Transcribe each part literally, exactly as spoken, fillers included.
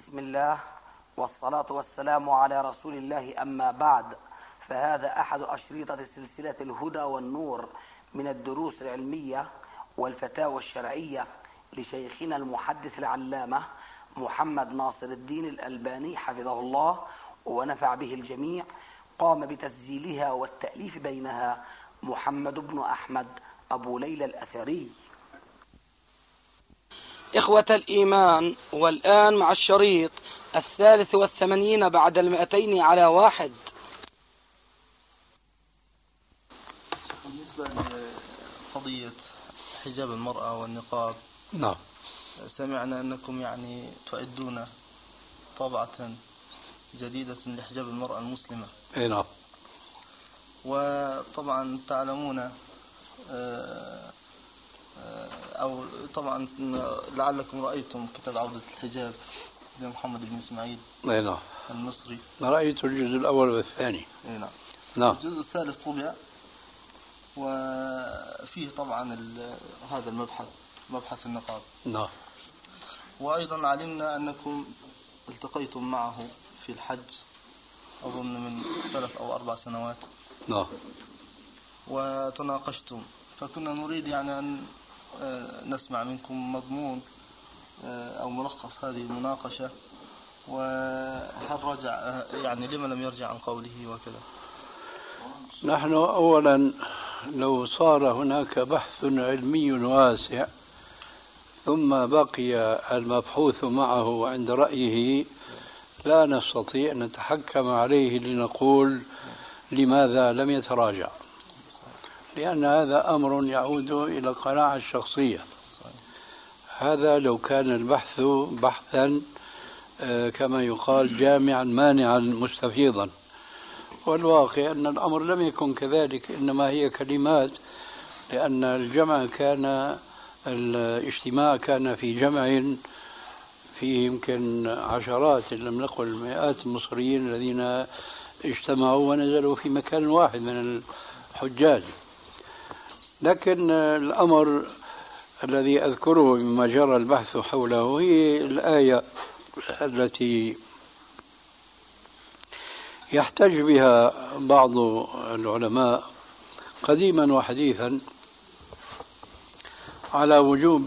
بسم الله والصلاة والسلام على رسول الله، أما بعد، فهذا أحد أشريطة سلسلة الهدى والنور من الدروس العلمية والفتاوى الشرعية لشيخنا المحدث العلامة محمد ناصر الدين الألباني حفظه الله ونفع به الجميع. قام بتسجيلها والتأليف بينها محمد بن أحمد أبو ليلى الأثري. إخوة الإيمان، والآن مع الشريط الثالث والثمانين بعد المئتين على واحد. بالنسبة لقضية حجاب المرأة والنقاب، نعم، سمعنا أنكم يعني تعدون طبعة جديدة لحجاب المرأة المسلمة. اي نعم. وطبعا تعلمون أو طبعا لعلكم رأيتم كتاب عودة الحجاب لمحمد بن إسماعيل اي نعم المصري. رأيت الجزء الأول والثاني. اي نعم. نعم. الجزء الثالث طبع، وفيه طبعا هذا المبحث، مبحث النقاب. نعم. وأيضا علمنا أنكم التقيتم معه في الحج أظن من ثلاث أو أربع سنوات. نعم. وتناقشتم، فكنا نريد يعني أن نسمع منكم مضمون أو ملخص هذه المناقشة، وهل رجع يعني لما لم يرجع عن قوله وكذا. نحن أولا لو صار هناك بحث علمي واسع ثم بقي المبحوث معه عند رأيه لا نستطيع أن نتحكم عليه لنقول لماذا لم يتراجع، لأن هذا أمر يعود إلى القناعة الشخصية. هذا لو كان البحث بحثا كما يقال جامعا مانعا مستفيضا، والواقع أن الأمر لم يكن كذلك، إنما هي كلمات، لأن الجمع كان الاجتماع كان في جمع فيه يمكن عشرات إن لم نقل مئات المصريين الذين اجتمعوا ونزلوا في مكان واحد من الحجاج. لكن الأمر الذي أذكره مما جرى البحث حوله هي الآية التي يحتج بها بعض العلماء قديما وحديثا على وجوب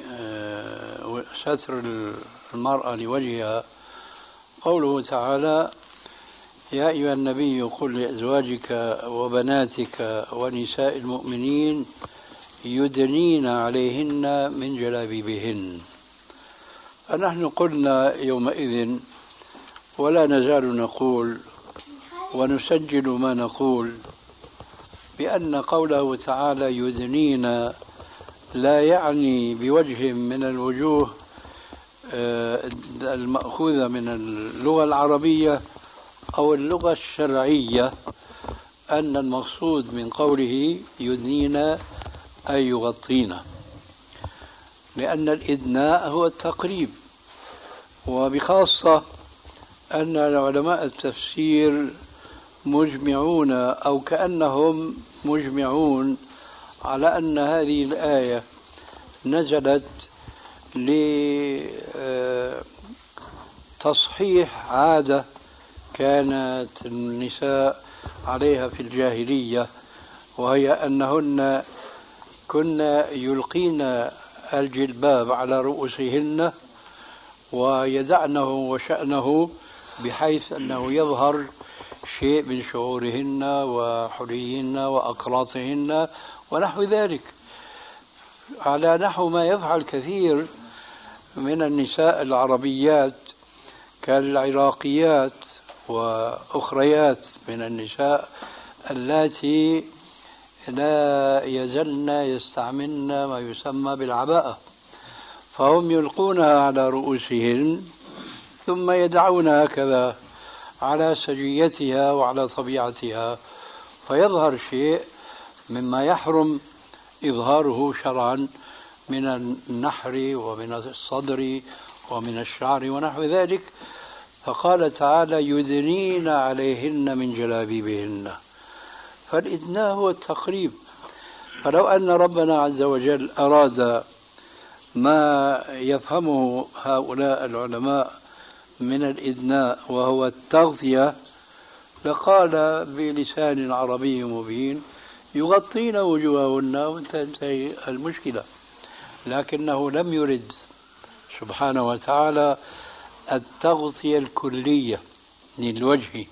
ستر المرأة لوجهها. قوله تعالى: يا أيها النبي قل لأزواجك وبناتك ونساء المؤمنين يدنين عليهن من جلابيبهن. فنحن قلنا يومئذ ولا نزال نقول ونسجل ما نقول بأن قوله تعالى يدنين لا يعني بوجه من الوجوه المأخوذة من اللغة العربية أو اللغة الشرعية أن المقصود من قوله يدنين أي يغطين، لأن الإدناء هو التقريب. وبخاصة أن علماء التفسير مجمعون أو كأنهم مجمعون على أن هذه الآية نزلت لتصحيح عادة كانت النساء عليها في الجاهلية، وهي أنهن كن يلقين الجلباب على رؤوسهن ويدعنه وشأنه بحيث أنه يظهر شيء من شعورهن وحليهن وأقراطهن ونحو ذلك، على نحو ما يفعل كثير من النساء العربيات كالعراقيات وأخريات من النساء التي لا يزلن يستعملن ما يسمى بالعباءة، فهم يلقونها على رؤوسهن ثم يدعونها هكذا على سجيتها وعلى طبيعتها، فيظهر شيء مما يحرم إظهاره شرعا من النحر ومن الصدر ومن الشعر ونحو ذلك. فقال تعالى يدنين عليهن من جلابيبهن، فالإدناء هو التقريب. فلو أن ربنا عز وجل أراد ما يفهمه هؤلاء العلماء من الإدناء وهو التغطية لقال بلسان عربي مبين يغطين وجوههن وتنتهي المشكلة، لكنه لم يرد سبحانه وتعالى التغطية الكلية للوجه،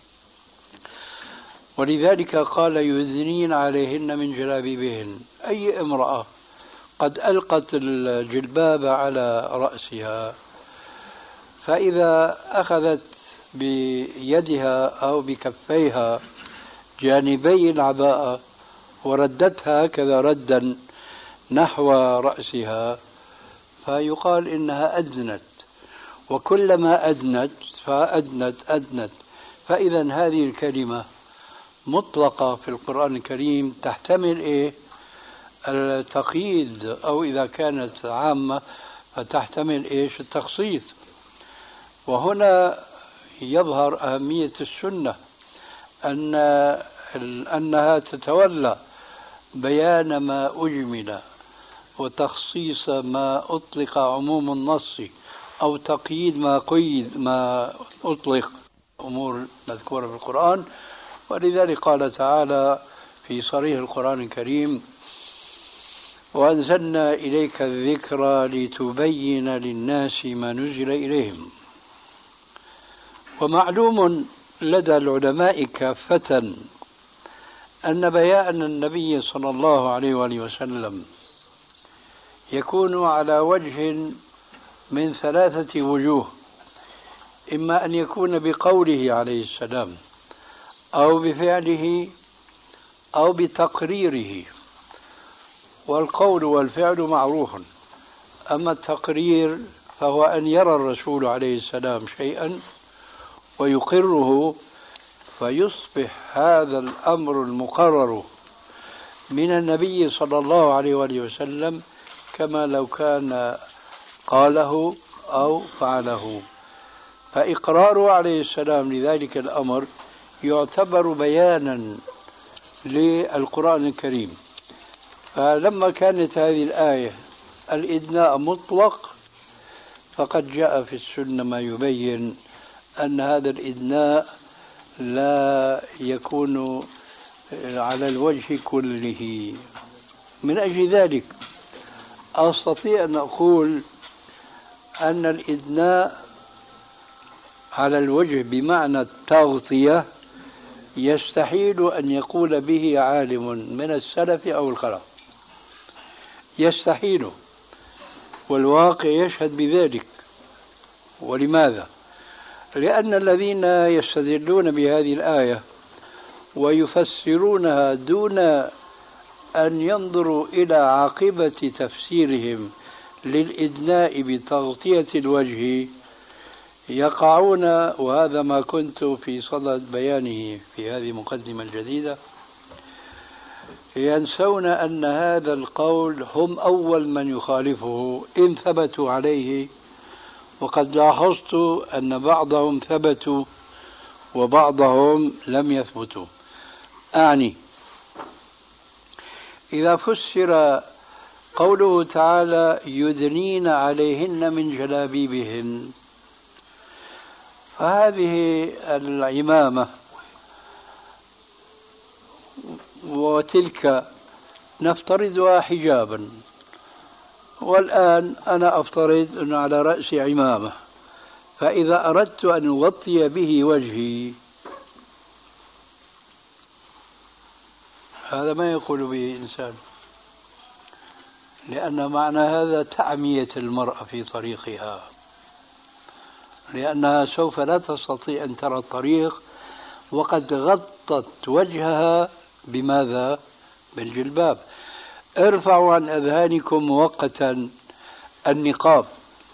ولذلك قال يدنين عليهن من جلابيبهن. أي امرأة قد ألقت الجلباب على رأسها فإذا أخذت بيدها أو بكفيها جانبي العباءة وردتها كذا ردا نحو رأسها فيقال إنها أدنت، وكلما أدنت فأدنت أدنت. فإذا هذه الكلمة مطلقة في القرآن الكريم تحتمل إيه؟ التقييد، أو إذا كانت عامة فتحتمل إيش؟ التخصيص. وهنا يظهر أهمية السنة أن أنها تتولى بيان ما أجمل وتخصيص ما أطلق عموم النص أو تقييد ما قيد ما أطلق أمور مذكورة في القرآن. ولذلك قال تعالى في صريح القرآن الكريم وأنزلنا إليك الذكر لتبين للناس ما نزل إليهم. ومعلوم لدى العلماء كافة أن بيان النبي صلى الله عليه وآله وسلم يكون على وجه من ثلاثة وجوه: إما أن يكون بقوله عليه السلام أو بفعله أو بتقريره. والقول والفعل معروف، أما التقرير فهو أن يرى الرسول عليه السلام شيئا ويقره فيصبح هذا الأمر المقرر من النبي صلى الله عليه وآله وسلم كما لو كان قاله أو فعله. فإقراره عليه السلام لذلك الأمر يعتبر بيانا للقرآن الكريم. فلما كانت هذه الآية الإدناء مطلق فقد جاء في السنة ما يبين أن هذا الإدناء لا يكون على الوجه كله. من أجل ذلك أستطيع أن أقول أن الإدناء على الوجه بمعنى التغطية يستحيل أن يقول به عالم من السلف أو الخلف، يستحيل، والواقع يشهد بذلك. ولماذا؟ لأن الذين يستدلون بهذه الآية ويفسرونها دون أن ينظروا إلى عاقبة تفسيرهم للإدناء بتغطية الوجه يقعون، وهذا ما كنت في صدد بيانه في هذه المقدمة الجديدة، ينسون أن هذا القول هم أول من يخالفه إن ثبتوا عليه. وقد لاحظت أن بعضهم ثبتوا وبعضهم لم يثبتوا. أعني إذا فسر قوله تعالى يدنين عليهن من جلابيبهن، فهذه العمامة وتلك نفترضها حجابا، والآن أنا أفترض أن على رأسي عمامة، فإذا أردت أن أغطي به وجهي هذا ما يقول به إنسان، لأن معنى هذا تعمية المرأة في طريقها، لأنها سوف لا تستطيع أن ترى الطريق وقد غطت وجهها بماذا؟ بالجلباب. ارفعوا عن أذهانكم مؤقتا النقاب،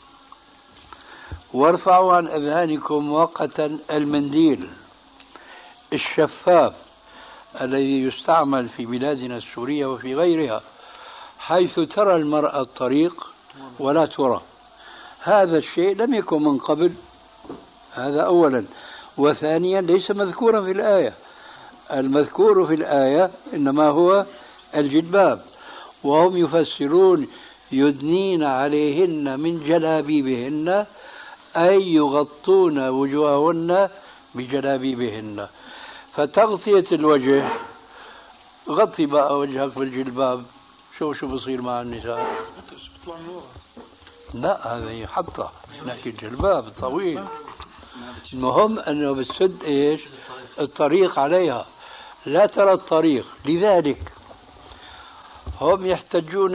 وارفعوا عن أذهانكم مؤقتا المنديل الشفاف الذي يستعمل في بلادنا السورية وفي غيرها، حيث ترى المرأة الطريق ولا ترى. هذا الشيء لم يكن من قبل، هذا أولا. وثانيا ليس مذكورا في الآية، المذكور في الآية إنما هو الجلباب، وهم يفسرون يدنين عليهن من جلابيبهن أي يغطون وجوههن بجلابيبهن. فتغطية الوجه، غطي بقى وجهك بالجلباب، شو شو بصير مع النساء؟ لا هذه حطة، نحكي الجلباب طويل. المهم أنه بتسد إيش الطريق عليها، لا ترى الطريق. لذلك هم يحتجون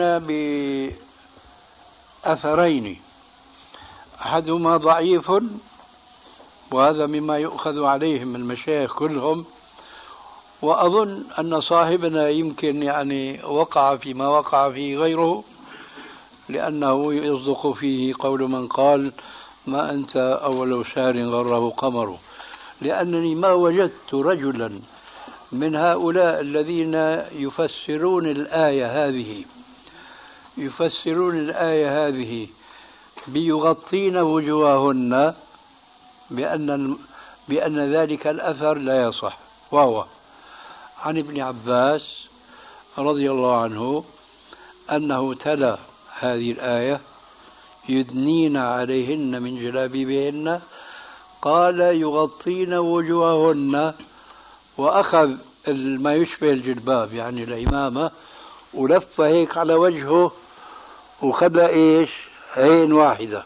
بأثرين، أحدهما ضعيف، وهذا مما يؤخذ عليهم المشايخ كلهم، وأظن أن صاحبنا يمكن يعني وقع فيما وقع فيه غيره، لأنه يصدق فيه قول من قال ما أنت أول شهر غره قمر. لأنني ما وجدت رجلا من هؤلاء الذين يفسرون الآية هذه يفسرون الآية هذه بيغطين وجوههن بأن بأن ذلك الأثر لا يصح، وهو عن ابن عباس رضي الله عنه أنه تلا هذه الآية يدنين عليهن من جلابيبهن، قال يغطين وجوههن، وأخذ ما يشبه الجلباب يعني العمامة ولف هيك على وجهه وخلى إيش عين واحدة.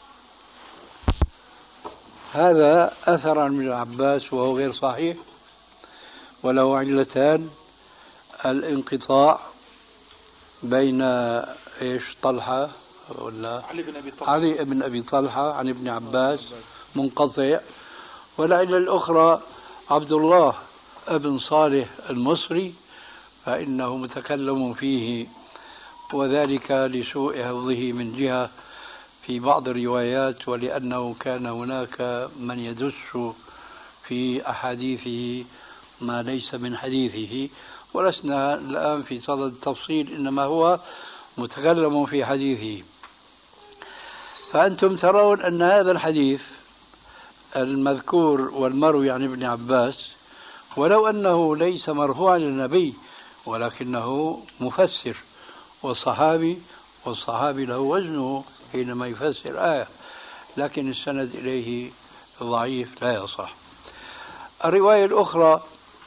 هذا أثر عن ابن عباس وهو غير صحيح، وله علتان: الانقطاع بين إيش طلحة ولا علي بن أبي طلحة علي بن أبي طلحة عن ابن عباس منقطع، والعلة الأخرى عبد الله بن صالح المصري فإنه متكلم فيه، وذلك لسوء حفظه من جهة في بعض الروايات، ولأنه كان هناك من يدس في أحاديثه ما ليس من حديثه، ولسنا الآن في صدد التفصيل، إنما هو متكلم في حديثه. فأنتم ترون أن هذا الحديث المذكور والمروي عن ابن عباس ولو أنه ليس مرفوعا للنبي ولكنه مفسر والصحابي، والصحابي له وزنه حينما يفسر آية، لكن السند إليه ضعيف لا يصح. الرواية الأخرى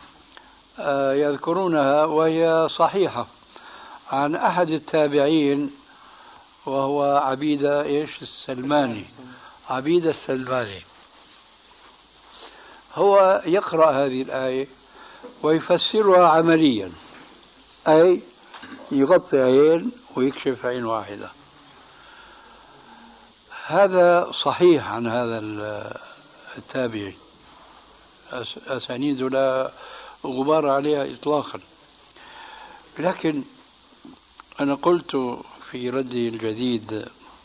يذكرونها وهي صحيحة عن أحد التابعين وهو عبيدة إيش السلماني، عبيدة السلماني، هو يقرأ هذه الآية ويفسرها عمليا، أي يغطي عين ويكشف عين واحدة. هذا صحيح عن هذا التابعي، أسانيد لا غبار عليها إطلاقا. لكن أنا قلت في ردي الجديد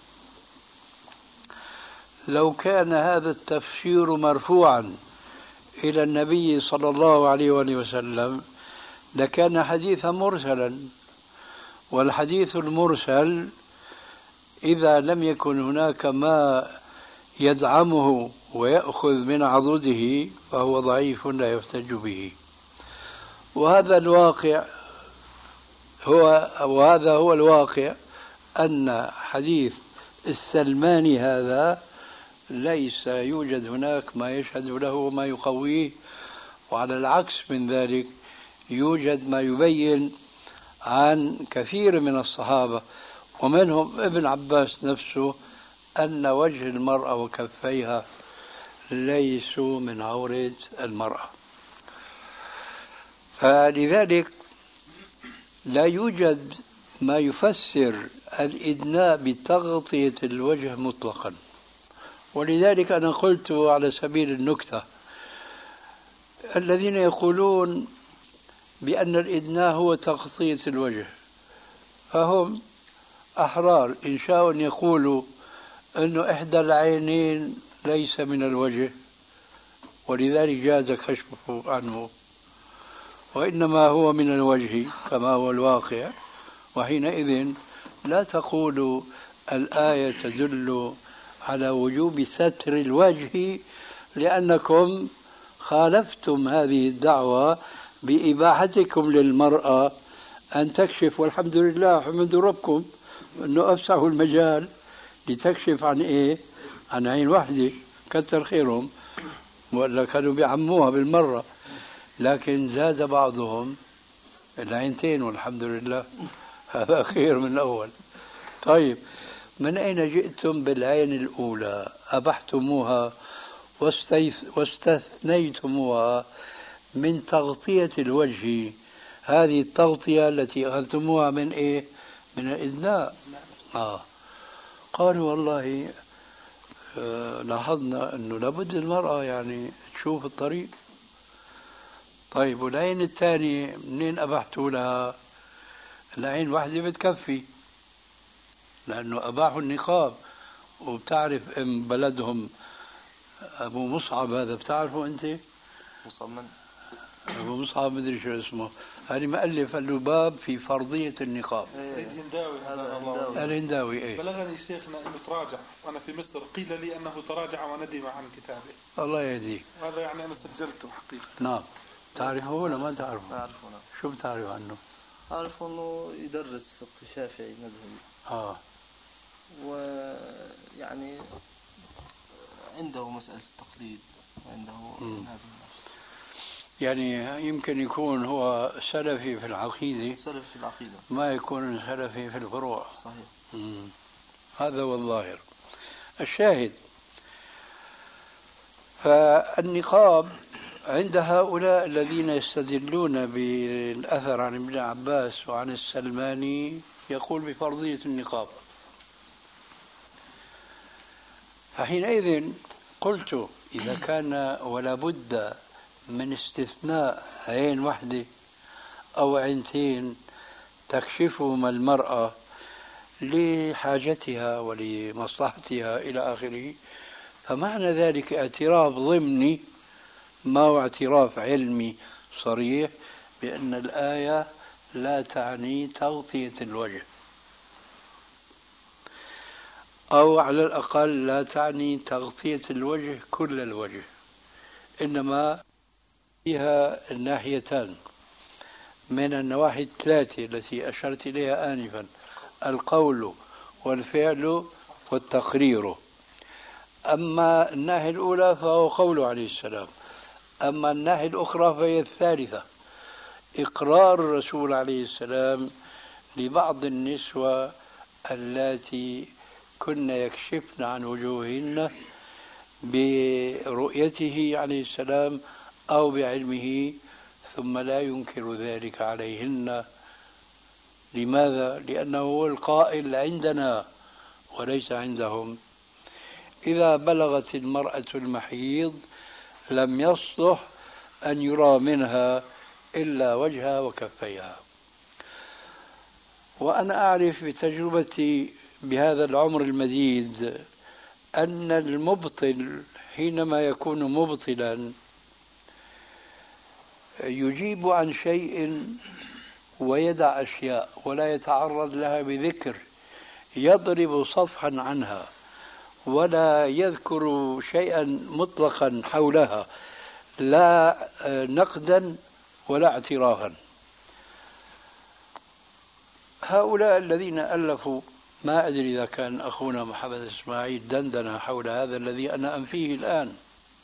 لو كان هذا التفسير مرفوعا إلى النبي صلى الله عليه وآله وسلم لكان حديثا مرسلا، والحديث المرسل إذا لم يكن هناك ما يدعمه ويأخذ من عضده فهو ضعيف لا يحتج به. وهذا الواقع هو وهذا هو الواقع أن حديث السلماني هذا ليس يوجد هناك ما يشهد له وما يقويه، وعلى العكس من ذلك يوجد ما يبين عن كثير من الصحابة ومنهم ابن عباس نفسه أن وجه المرأة وكفيها ليسوا من عورة المرأة. فلذلك لا يوجد ما يفسر الإدناء بتغطية الوجه مطلقا. ولذلك أنا قلت على سبيل النكتة الذين يقولون بأن الإدناء هو تغطية الوجه فهم أحرار إن شاءوا أن يقولوا أن إحدى العينين ليس من الوجه ولذلك جاز كشفه عنه، وإنما هو من الوجه كما هو الواقع، وحينئذ لا تقولوا الآية تدل على وجوب ستر الوجه لأنكم خالفتم هذه الدعوة بإباحتكم للمرأة أن تكشف، والحمد لله حمد ربكم أنه أفسحوا المجال لتكشف عن إيه؟ عن عين واحدة كتر خيرهم، ولا كانوا بيعموها بالمرة، لكن زاد بعضهم العينتين والحمد لله، هذا خير من الأول. طيب، من أين جئتم بالعين الأولى؟ أبحتموها واستثنيتموها من تغطية الوجه، هذه التغطية التي أخذتموها من إيه؟ من الإذناء. آه. قالوا والله آه لاحظنا أنه لابد المرأة يعني تشوف الطريق. طيب، والعين الثانية منين أبحتوا لها؟ العين واحدة بتكفي، لأنه أباحوا النقاب. وبتعرف ام بلدهم أبو مصعب، هذا بتعرفه أنت؟ مصعب من؟ أبو مصعب مدري شو اسمه، هذه مؤلف اللباب في فرضية النقاب. الهنداوي هذا الهنداوي. إيه؟ بلغني شيخنا أنه تراجع، وأنا في مصر قيل لي أنه تراجع وندم عن كتابه. الله يهديه. هذا يعني أنا سجلته حقيقة. نعم. تعرفه ولا ما تعرفه؟ أعرفه. نعم. شو بتعرف عنه؟ أعرف أنه يدرس فقه شافعي مذهبي. آه. ويعني عنده مسألة التقليد، وعنده هذا. يعني يمكن يكون هو سلفي في العقيدة، سلفي في العقيدة، ما يكون سلفي في الفروع. صحيح. مم. هذا هو الظاهر. الشاهد، فالنقاب عند هؤلاء الذين يستدلون بالأثر عن ابن عباس وعن السلماني يقول بفرضية النقاب. فحينئذ قلت إذا كان ولا بد من استثناء عين واحدة أو عينتين تكشفهما المرأة لحاجتها ولمصلحتها إلى آخره، فمعنى ذلك اعتراف ضمني، ما هو اعتراف علمي صريح بأن الآية لا تعني تغطية الوجه، أو على الأقل لا تعني تغطية الوجه كل الوجه، إنما فيها الناحيتان من النواحي الثلاثة التي أشرت إليها آنفا: القول والفعل والتقرير. أما الناحية الأولى فهو قوله عليه السلام، أما الناحية الأخرى فهي الثالثة، إقرار الرسول عليه السلام لبعض النسوة اللاتي كن يكشفن عن وجوههن برؤيته عليه السلام أو بعلمه، ثم لا ينكر ذلك عليهن. لماذا؟ لأنه هو القائل عندنا وليس عندهم. إذا بلغت المرأة المحيض لم يصلح أن يرى منها إلا وجهها وكفيها. وأنا أعرف بتجربتي بهذا العمر المديد أن المبطل حينما يكون مبطلا يجيب عن شيء ويدع أشياء ولا يتعرض لها بذكر، يضرب صفحا عنها ولا يذكر شيئا مطلقا حولها، لا نقدا ولا اعترافا. هؤلاء الذين ألفوا، ما أدري إذا كان أخونا محمد إسماعيل دندن حول هذا الذي أنا أنفيه الآن،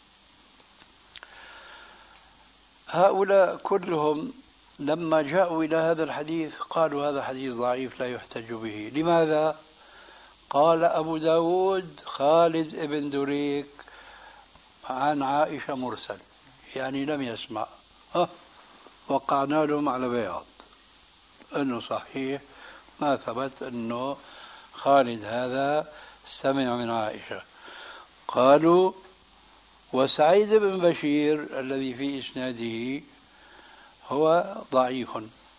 هؤلاء كلهم لما جاءوا إلى هذا الحديث قالوا هذا حديث ضعيف لا يحتج به. لماذا؟ قال أبو داود خالد ابن دريك عن عائشة مرسل، يعني لم يسمع. أه وقعنا لهم على بياض أنه صحيح ما ثبت أنه خالد هذا سمع من عائشة. قالوا وسعيد بن بشير الذي في إسناده هو ضعيف.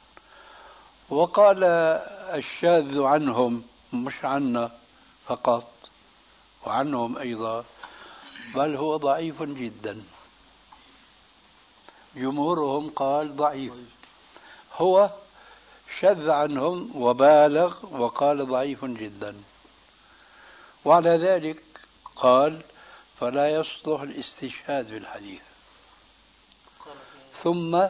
وقال الشاذ عنهم، مش عنا فقط، وعنهم أيضا، بل هو ضعيف جدا. جمهورهم قال ضعيف، هو شذ عنهم وبالغ وقال ضعيف جدا. وعلى ذلك قال فلا يصلح الاستشهاد بالحديث. ثم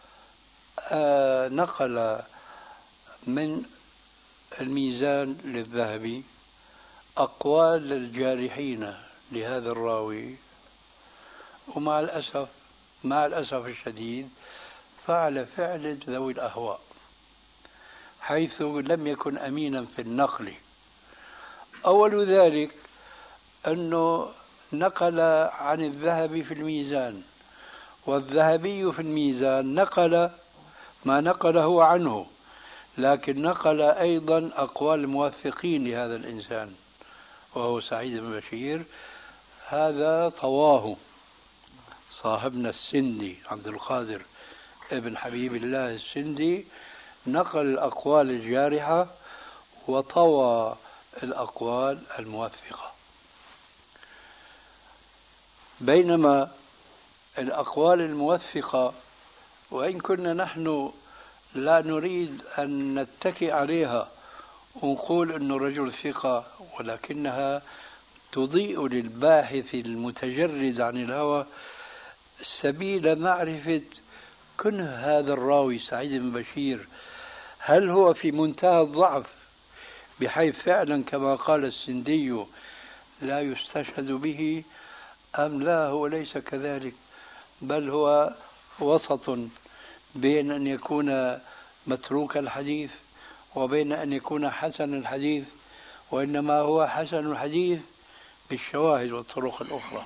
آه نقل من الميزان للذهبي أقوال الجارحين لهذا الراوي، ومع الأسف مع الأسف الشديد فعل فعل ذوي الأهواء، حيث لم يكن أمينا في النقل. أول ذلك أنه نقل عن الذهبي في الميزان، والذهبي في الميزان نقل ما نقله عنه، لكن نقل أيضا أقوال الموثقين لهذا الإنسان وهو سعيد بن بشير. هذا طواه صاحبنا السندي عبد القادر ابن حبيب الله السندي، نقل الأقوال الجارحة وطوى الأقوال الموثقة، بينما الأقوال الموثقة وإن كنا نحن لا نريد أن نتكئ عليها ونقول أنه رجل ثقة، ولكنها تضيء للباحث المتجرد عن الهوى سبيل معرفة كنه هذا الراوي سعيد بن بشير، هل هو في منتهى الضعف بحيث فعلا كما قال السندي لا يستشهد به، أم لا هو ليس كذلك، بل هو وسط بين أن يكون متروك الحديث وبين أن يكون حسن الحديث، وإنما هو حسن الحديث بالشواهد والطرق الأخرى.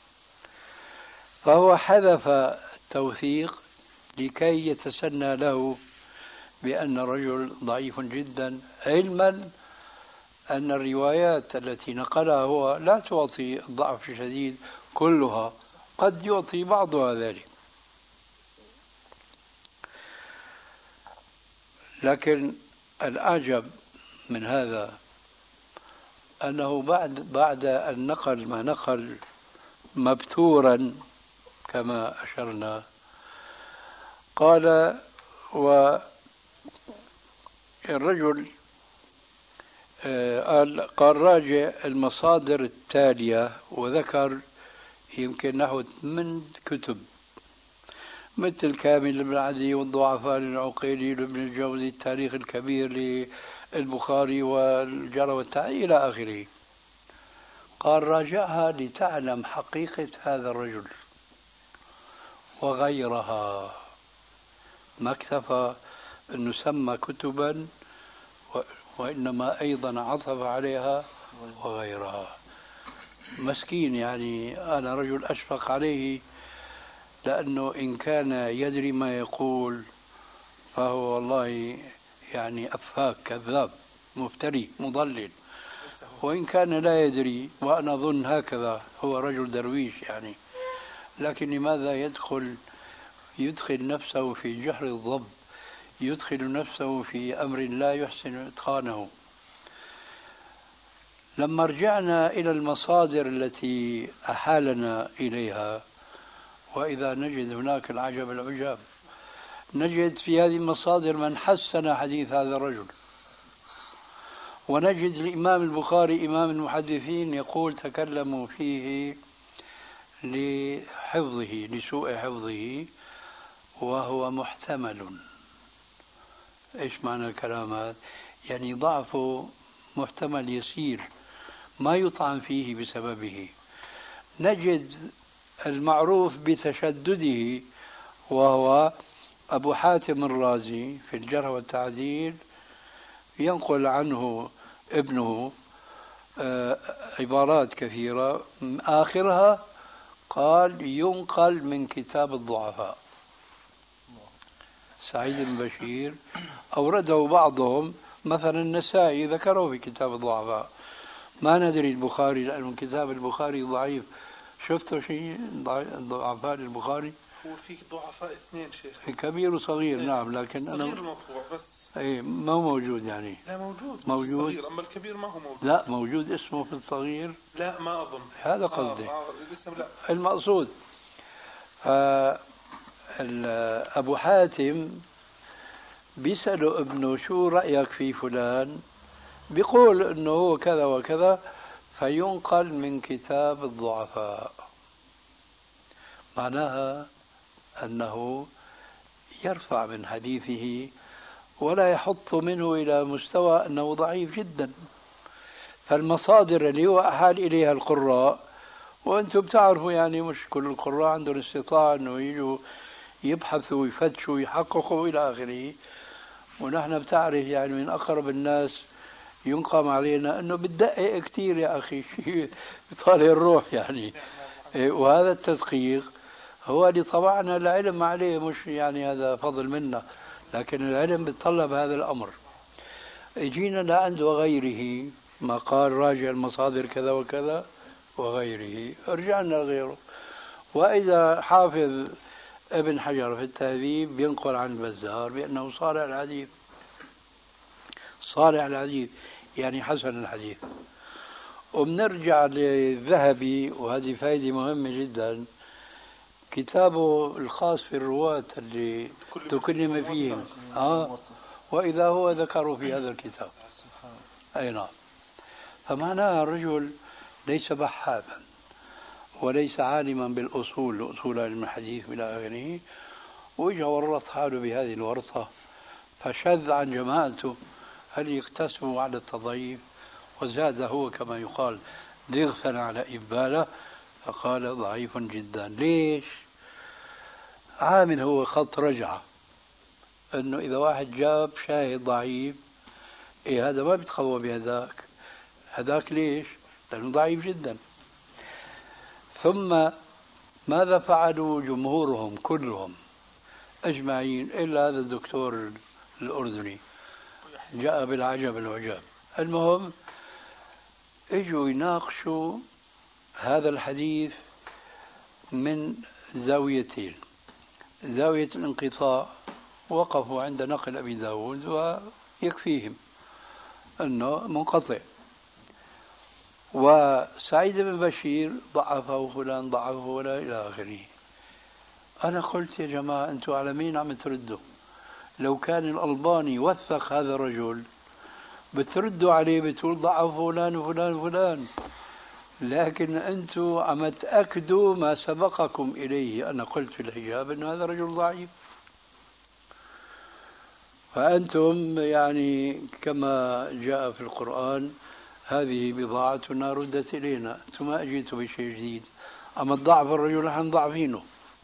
فهو حذف التوثيق لكي يتسنى له بأن رجل ضعيف جدا، علما أن الروايات التي نقلها هو لا تعطي الضعف الشديد كلها، قد يعطي بعضها ذلك. لكن الأعجب من هذا أنه بعد بعد أن نقل ما نقل مبتورا كما أشرنا، قال والرجل قال قال راجع المصادر التالية، وذكر يمكن نحو ثمان كتب مثل كامل بن عدي والضعفاء للعقيلي لابن الجوزي، التاريخ الكبير للبخاري والجرى والتعديل إلى آخره. قال راجعها لتعلم حقيقة هذا الرجل وغيرها، ما اكتفى أنه سمى كتبا وإنما أيضا عطف عليها وغيرها. مسكين، يعني أنا رجل أشفق عليه، لأنه إن كان يدري ما يقول فهو والله يعني أفاك كذاب مفتري مضلل، وإن كان لا يدري وأنا أظن هكذا هو رجل درويش يعني، لكن لماذا يدخل يدخل نفسه في جحر الضب، يدخل نفسه في أمر لا يحسن إتقانه. لما رجعنا إلى المصادر التي أحالنا إليها، وإذا نجد هناك العجب العجاب، نجد في هذه المصادر من حسن حديث هذا الرجل، ونجد الإمام البخاري إمام المحدثين يقول تكلموا فيه لحفظه لسوء حفظه وهو محتمل. إيش معنى الكلام هذا؟ يعني ضعفه محتمل يسير ما يطعن فيه بسببه. نجد المعروف بتشدده وهو أبو حاتم الرازي في الجرح والتعديل، ينقل عنه ابنه عبارات كثيرة، آخرها قال ينقل من كتاب الضعفاء. سعيد بن بشير أورده بعضهم، مثلا النسائي ذكره في كتاب الضعفاء، ما ندري البخاري لأن كتاب البخاري ضعيف. شفتوا شيء ضعفاء البخاري؟ هو في ضعفاء اثنين شيخ، كبير وصغير. نعم، لكن صغير أنا مطبوع بس اي ما هو موجود يعني. لا موجود موجود الصغير، أما الكبير ما هو موجود. لا موجود اسمه في الصغير. لا ما أظن هذا قصدي. آه آه الاسم لا. المقصود أبو حاتم بيسأله ابنه شو رأيك في فلان، بيقول انه هو كذا وكذا، فينقل من كتاب الضعفاء. معناها أنه يرفع من حديثه ولا يحط منه إلى مستوى أنه ضعيف جدا. فالمصادر اللي هو أحال إليها القراء وأنتم بتعرفوا يعني مش كل القراء عندهم استطاعة أنه يجوا يبحثوا ويفتشوا ويحققوا إلى آخره. ونحن بتعرف يعني من أقرب الناس ينقم علينا أنه بتدقق كتير يا أخي، شيء بطالع الروح يعني. وهذا التدقيق هو اللي طبعنا العلم عليه، مش يعني هذا فضل منا، لكن العلم بيتطلب هذا الأمر. جينا لعنده وغيره ما قال راجع المصادر كذا وكذا وغيره، رجعنا لغيره. وإذا حافظ ابن حجر في التهذيب بينقل عن البزار بأنه صالح الحديث، صالح الحديث يعني حسن الحديث. وبنرجع للذهبي، وهذه فائدة مهمة جدا، كتابه الخاص في الرواة اللي تكلم فيهم، آه وإذا هو ذكروا في هذا الكتاب. أي نعم. فمعناها الرجل ليس بحاثا وليس عالما بالأصول، أصول علم الحديث إلى آخره، وإجا ورط حاله بهذه الورطة فشذ عن جماعته. هل يقتسموا على التضعيف؟ وزاد هو كما يقال ضغثا على إبالة، فقال ضعيف جدا. ليش؟ عامل هو خط رجعة، أنه إذا واحد جاب شاهد ضعيف، إيه هذا ما بيتقوى بهذاك، هذاك ليش؟ لأنه ضعيف جدا. ثم ماذا فعلوا جمهورهم كلهم أجمعين إلا هذا الدكتور الأردني جاء بالعجب العجاب. المهم اجوا يناقشوا هذا الحديث من زاويتين. زاوية الانقطاع وقفوا عند نقل أبي داود ويكفيهم أنه منقطع، وسعيد بن بشير ضعفه فلان ضعفه فلان إلى آخره. أنا قلت يا جماعة أنتم على مين عم تردوا؟ لو كان الألباني وثق هذا الرجل بتردوا عليه بتقول ضعف فلان وفلان وفلان، لكن أنتم عم تأكدوا ما سبقكم إليه. أنا قلت في الحجاب أن هذا رجل ضعيف، فأنتم يعني كما جاء في القرآن هذه بضاعتنا ردت إلينا، ثم أجيتوا بشيء جديد. أما الضعف الرجل نحن ضعفينه.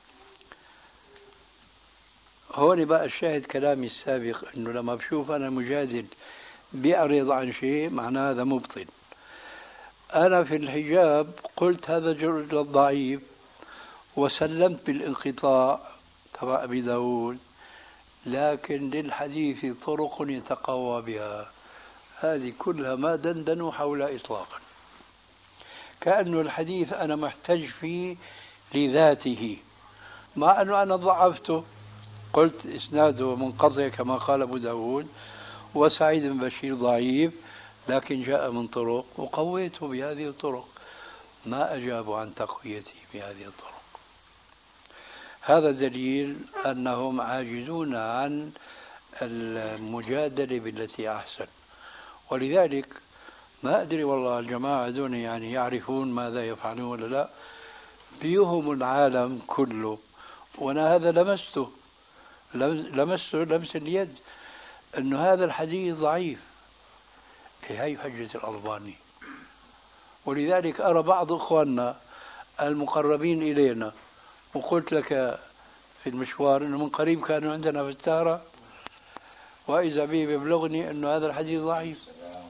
هون بقى الشاهد كلامي السابق، أنه لما بشوف أنا مجادل بيعرض عن شيء معناه هذا مبطل. أنا في الحجاب قلت هذا الرجل ضعيف وسلمت بالانقطاع تبع أبي داود، لكن للحديث طرق يتقوى بها. هذه كلها ما دندنوا حول إطلاقا، كأنه الحديث أنا محتج فيه لذاته، مع أنه أنا ضعفته، قلت إسناده منقطع كما قال أبو داود، وسعيد بن بشير ضعيف لكن جاء من طرق وقويته بهذه الطرق. ما أجابوا عن تقويته بهذه الطرق. هذا دليل أنهم عاجزون عن المجادلة بالتي أحسن. ولذلك ما أدري والله الجماعة دون يعني يعرفون ماذا يفعلون ولا لا، بيهم العالم كله. وأنا هذا لمسته لمسته لمس اليد أنه هذا الحديث ضعيف. هي حجة الألباني. ولذلك أرى بعض إخواننا المقربين إلينا، وقلت لك في المشوار أنه من قريب كانوا عندنا في التارة، وإذا بي بيبلغني أنه هذا الحديث ضعيف.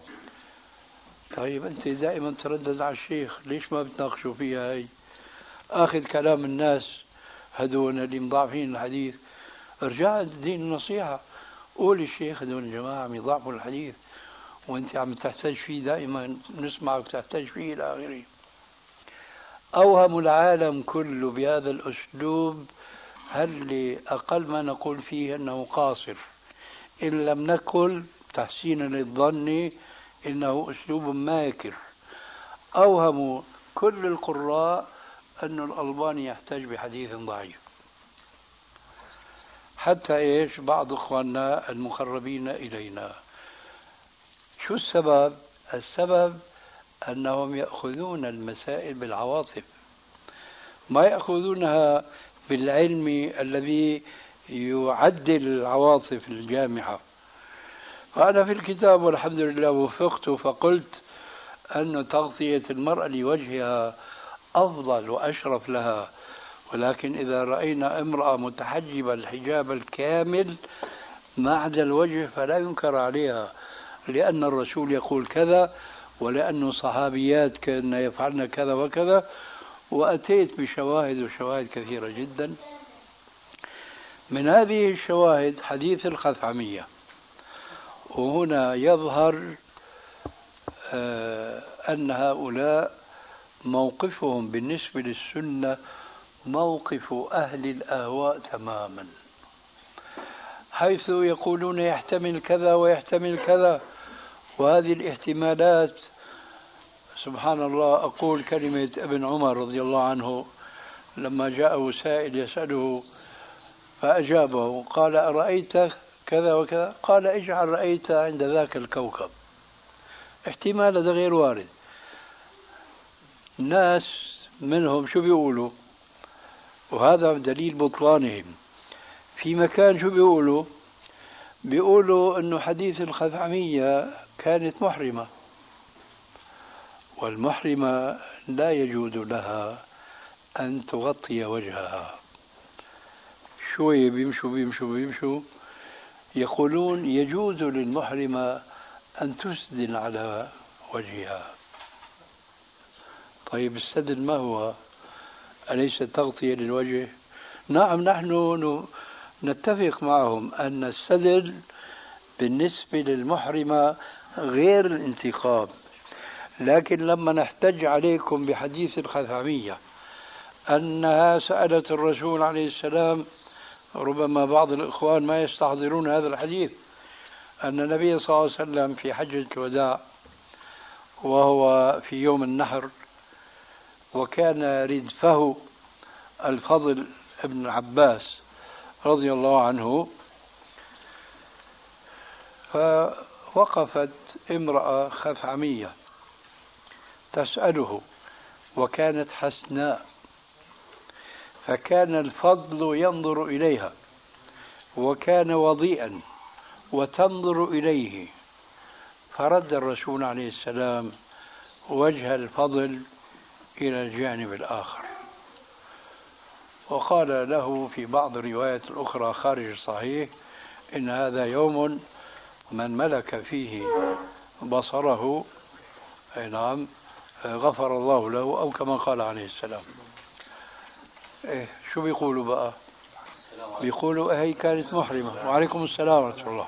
طيب أنت دائما تردد على الشيخ، ليش ما بتناقشوا فيها؟ هاي آخذ كلام الناس هدول اللي مضاعفين الحديث، ارجع الدين النصيحة، قول الشيخ هدول الجماعة عم يضاعفوا الحديث وانت عم تحتاج فيه، دائما نسمعك تحتاج فيه إلى آخره. أوهم العالم كله بهذا الأسلوب، هل أقل ما نقول فيه أنه قاصر، إن لم نقل تحسينا للظن إنه أسلوب ماكر. أوهموا كل القراء أن الألباني يحتاج بحديث ضعيف، حتى إيش بعض إخواننا المقربين إلينا. شو السبب؟ السبب أنهم يأخذون المسائل بالعواطف، ما يأخذونها بالعلم الذي يعدل العواطف الجامعة. فأنا في الكتاب والحمد لله وفقت، فقلت أن تغطية المرأة لوجهها أفضل وأشرف لها، ولكن إذا رأينا امرأة متحجبة الحجاب الكامل ما عدا الوجه فلا ينكر عليها، لأن الرسول يقول كذا، ولأن صحابيات كان يفعلن كذا وكذا. وأتيت بشواهد وشواهد كثيرة جدا. من هذه الشواهد حديث الخثعمية، وهنا يظهر أن هؤلاء موقفهم بالنسبة للسنة موقف أهل الأهواء تماما، حيث يقولون يحتمل كذا ويحتمل كذا، وهذه الاحتمالات سبحان الله. أقول كلمة ابن عمر رضي الله عنه لما جاءه سائل يسأله فأجابه قال أرأيت كذا وكذا؟ قال اجعل رأيت عند ذاك الكوكب. احتمال هذا غير وارد. الناس منهم شو بيقولوا، وهذا دليل بطلانهم، في مكان شو بيقولوا بيقولوا أنه حديث الخثعمية كانت محرمة، والمحرمة لا يجوز لها أن تغطي وجهها. شوي بيمشوا بيمشوا بيمشوا يقولون يجوز للمحرمة أن تسدل على وجهها. طيب السدل ما هو؟ أليس تغطية للوجه؟ نعم، نحن نتفق معهم أن السدل بالنسبة للمحرمة غير الانتقاب، لكن لما نحتج عليكم بحديث الخثعمية أنها سألت الرسول عليه السلام، ربما بعض الإخوان ما يستحضرون هذا الحديث، أن النبي صلى الله عليه وسلم في حجة الوداع وهو في يوم النحر، وكان ردفه الفضل ابن العباس رضي الله عنه، فوقفت امرأة خثعمية تسأله وكانت حسناء، فكان الفضل ينظر إليها وكان وضيئا وتنظر إليه، فرد الرسول عليه السلام وجه الفضل إلى الجانب الآخر، وقال له في بعض الروايات الأخرى خارج الصحيح إن هذا يوم من ملك فيه بصره نعم غفر الله له، أو كما قال عليه السلام. إيه شو بيقولوا بقى؟ بيقولوا هي كانت محرمة. وعليكم السلام ورحمة الله.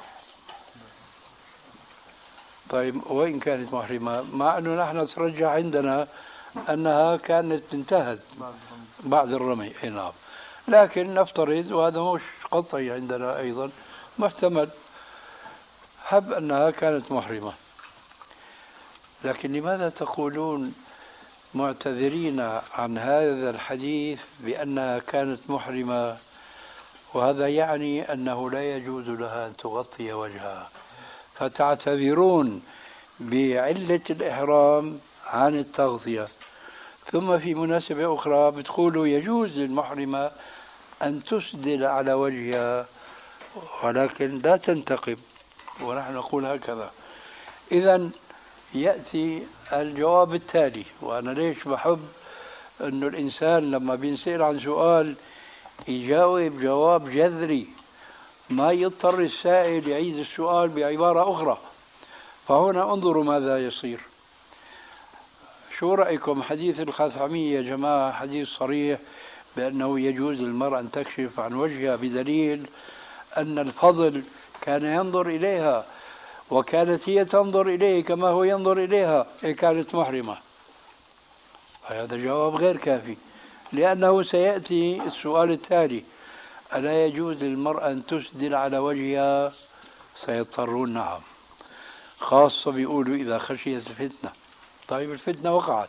طيب وإن كانت محرمة، مع أنه نحن نترجح عندنا أنها كانت انتهت بعد الرمي. إيه نعم، لكن نفترض، وهذا مش قطعي عندنا أيضا، محتمل حب أنها كانت محرمة. لكن لماذا تقولون معتذرين عن هذا الحديث بأنها كانت محرمة، وهذا يعني أنه لا يجوز لها أن تغطي وجهها، فتعتذرون بعلة الإحرام عن التغطية، ثم في مناسبة أخرى بتقولوا يجوز للمحرمة أن تسدل على وجهها ولكن لا تنتقب، ونحن نقول هكذا. إذن يأتي الجواب التالي، وأنا ليش بحب أنه الإنسان لما بينسأل عن سؤال يجاوب جواب جذري، ما يضطر السائل يعيد السؤال بعبارة أخرى. فهنا انظروا ماذا يصير. شو رأيكم حديث الخثعمية يا جماعة؟ حديث صريح بأنه يجوز للمرأة أن تكشف عن وجهها، بدليل أن الفضل كان ينظر إليها وكانت هي تنظر إليه كما هو ينظر إليها، كانت محرمة. هذا جواب غير كافي، لأنه سيأتي السؤال التالي: ألا يجوز للمرأة أن تسدل على وجهها؟ سيضطرون نعم، خاصة بيقولوا إذا خشيت الفتنة. طيب الفتنة وقعت،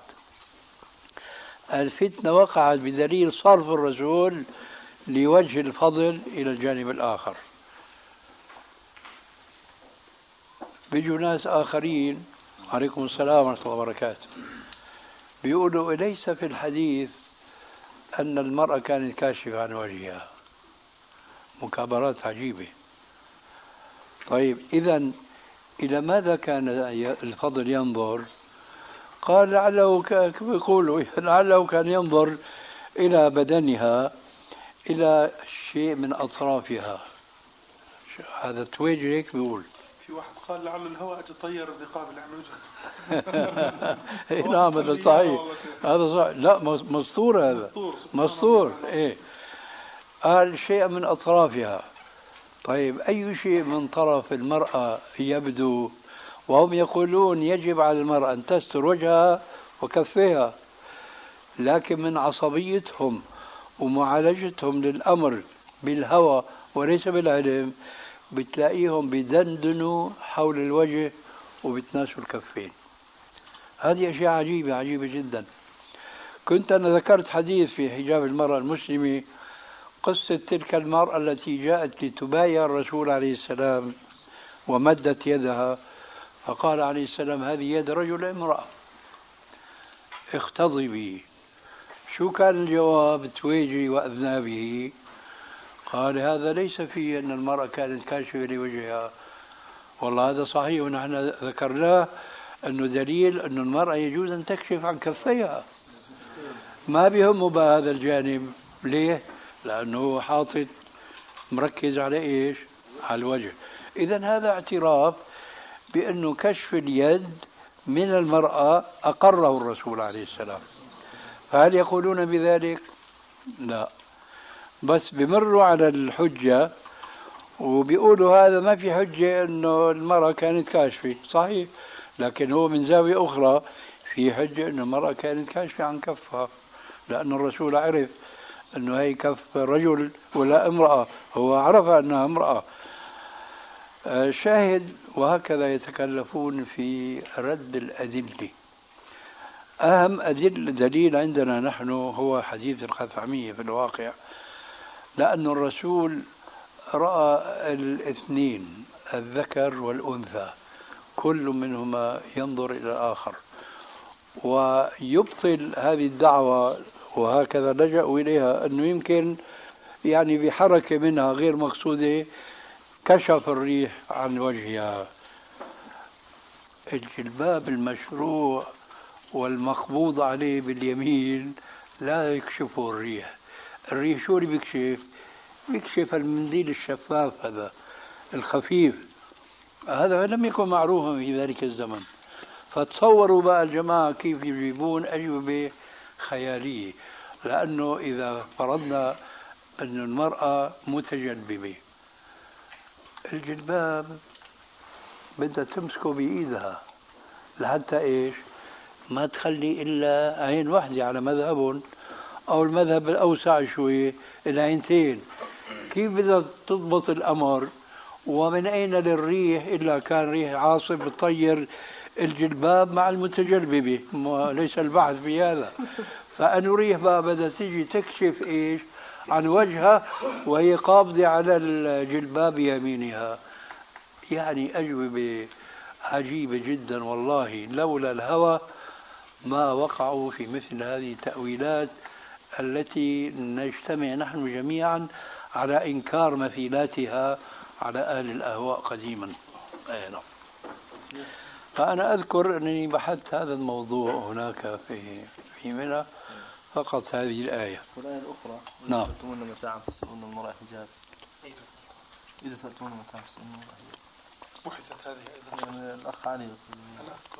الفتنة وقعت بدليل صرف الرسول لوجه الفضل إلى الجانب الآخر. بيجوا ناس آخرين، عليكم السلام ورحمة الله وبركاته، بيقولوا ليس في الحديث أن المرأة كانت كاشفة عن وجهها. مكابرات عجيبة. طيب إذن إلى ماذا كان الفضل ينظر؟ قال لعله كما يقولوا لعله كان ينظر إلى بدنها، إلى شيء من أطرافها. هذا تويجي هيك بيقول. في واحد قال لعل الهواء يطير الرقاب اللي عم وجهه. نعم هذا صحيح، هذا صحيح. لا مسطور، هذا مسطور. إيه قال شيء من أطرافها. طيب أي شيء من طرف المرأة يبدو؟ وهم يقولون يجب على المرأة أن تستر وجهها وكفيها، لكن من عصبيتهم ومعالجتهم للأمر بالهوى وليس بالعلم بتلاقيهم بدندنوا حول الوجه وبتناسوا الكفين. هذه أشياء عجيبة عجيبة جدا. كنت أنا ذكرت حديث في حجاب المرأة المسلمة، قصة تلك المرأة التي جاءت لتبايع الرسول عليه السلام ومدت يدها، فقال عليه السلام هذه يد رجل امرأة اختضبي. شو كان الجواب تويجي وأذنابه؟ قال هذا ليس فيه أن المرأة كانت كاشفة لوجهها. والله هذا صحيح، ونحن ذكرناه أنه دليل أن المرأة يجوز أن تكشف عن كفيها، ما بهم بهذا الجانب. ليه؟ لأنه حاطط مركز على إيش؟ على الوجه. إذن هذا اعتراف بأنه كشف اليد من المرأة أقره الرسول عليه السلام. فهل يقولون بذلك؟ لا، بس بمروا على الحجة وبيقولوا هذا ما في حجة أنه المرأة كانت كاشفة. صحيح، لكن هو من زاوية أخرى في حجة أن المرأة كانت كاشفة عن كفها، لأن الرسول عرف أنه هي كف رجل ولا امرأة، هو عرف أنها امرأة. شاهد. وهكذا يتكلفون في رد الأدلة. أهم أدل دليل عندنا نحن هو حديث الخثعمية في الواقع، لأن الرسول رأى الاثنين الذكر والأنثى كل منهما ينظر إلى الآخر، ويبطل هذه الدعوة. وهكذا لجأوا إليها أنه يمكن يعني بحركة منها غير مقصودة كشف الريح عن وجهها. الجلباب المشروع والمقبوض عليه باليمين لا يكشفه الريح. الريح شو اللي بيكشف؟ بيكشف المنديل الشفاف هذا الخفيف، هذا لم يكن معروفا في ذلك الزمن. فتصوروا بقى الجماعة كيف يجيبون أجوبة خيالية، لأنه إذا فرضنا أن المرأة متجلببة، الجلباب بدها تمسكه بإيدها لحتى إيش؟ ما تخلي إلا عين واحدة على مذهبهم، أو المذهب الأوسع شوي العينتين. كيف بدها تضبط الأمر؟ ومن أين للريح إلا كان ريح عاصف بتطير الجلباب مع المتجلببة؟ ليس البحث في هذا. فأنه ريح بقى بدها تيجي تكشف إيش؟ عن وجهها وهي قابضة على الجلباب يمينها. يعني أجوبة عجيبة جدا والله، لولا الهوى ما وقعوا في مثل هذه التأويلات التي نجتمع نحن جميعا على إنكار مثيلاتها على أهل الأهواء قديما. أي نعم. فأنا أذكر أنني بحثت هذا الموضوع هناك في في منى فقط هذه الآية. والآية الأخرى نعم. إذا سألتمون متاعا فاسألون المرأة حجاب. إذا سألتمون متاعا فاسألون المرأة حجاب. بحثت هذه أيضا. يعني الأخ علي أنا أذكر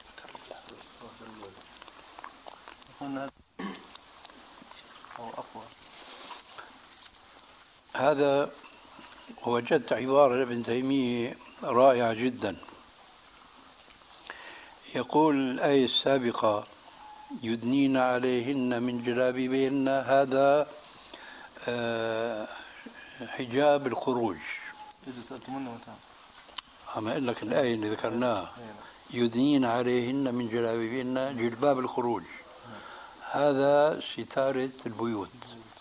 قلنا أو أقوى. هذا وجدت عبارة لابن تيمية رائعة جدا. يقول الآية السابقة يدنين عليهن من جلابيبهن، هذا حجاب الخروج. إذا سألتمون متاعا. عم أقول لك الآية اللي ذكرناها يدنين عليهن من جلابيبهن جلباب الخروج، هذا ستارة البيوت.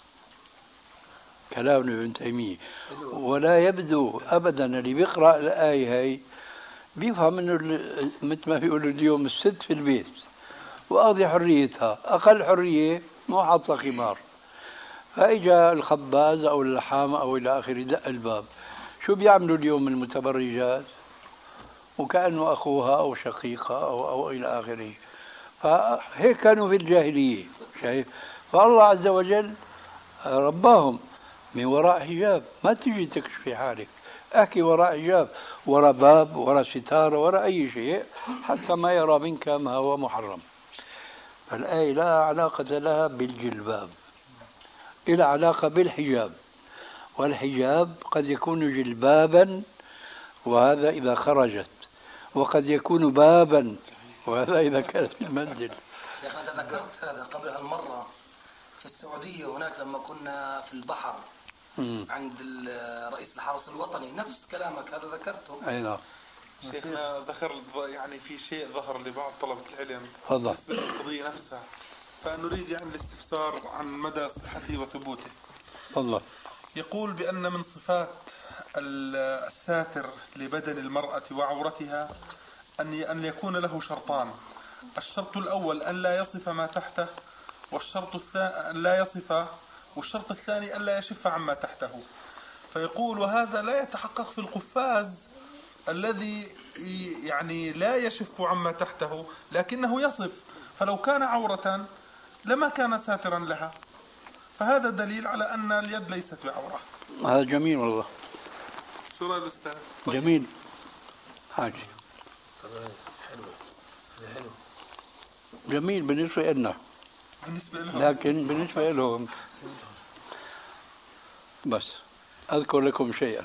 كلام ابن تيمية. ولا يبدو أبدا اللي بيقرأ الآية هاي بيفهم انه مثل ما بيقولوا اليوم الست في البيت وقاضي حريتها، اقل حريه مو حاطه خمار، فاجا الخباز او اللحام او الى اخره دق الباب. شو بيعملوا اليوم المتبرجات؟ وكانه اخوها او شقيقها او او الى اخره. فهيك كانوا في الجاهلية. شايف؟ فالله عز وجل رباهم من وراء حجاب. ما تجي تكشفي حالك، احكي وراء حجاب، وراء باب، وراء ستارة، وراء أي شيء، حتى ما يرى منك ما هو محرم. فالآية لا علاقة لها بالجلباب، إلى علاقة بالحجاب. والحجاب قد يكون جلبابا، وهذا إذا خرجت، وقد يكون بابا، وهذا إذا كانت في المنزل. شيخ أنت ذكرت هذا قبل هالمرة في السعودية، هناك لما كنا في البحر م. عند رئيس الحرس الوطني، نفس كلامك هذا ذكرته. أي نعم. شيخنا ذكر يعني في شيء ظهر لبعض طلبة العلم بالنسبة للقضية نفسها، فنريد يعني الاستفسار عن مدى صحته وثبوته. والله يقول بأن من صفات الساتر لبدن المرأة وعورتها أن أن يكون له شرطان: الشرط الأول أن لا يصف ما تحته، والشرط الثاني أن لا يصف، والشرط الثاني أن لا يشف عما تحته. فيقول وهذا لا يتحقق في القفاز الذي يعني لا يشف عما تحته لكنه يصف، فلو كان عورة لما كان ساترا لها، فهذا دليل على أن اليد ليست بعورة. هذا جميل والله. شو رأي الأستاذ؟ جميل حاجة جميل بالنسبة لنا، بالنسبة لهم. لكن بالنسبة لهم بس أذكر لكم شيئا.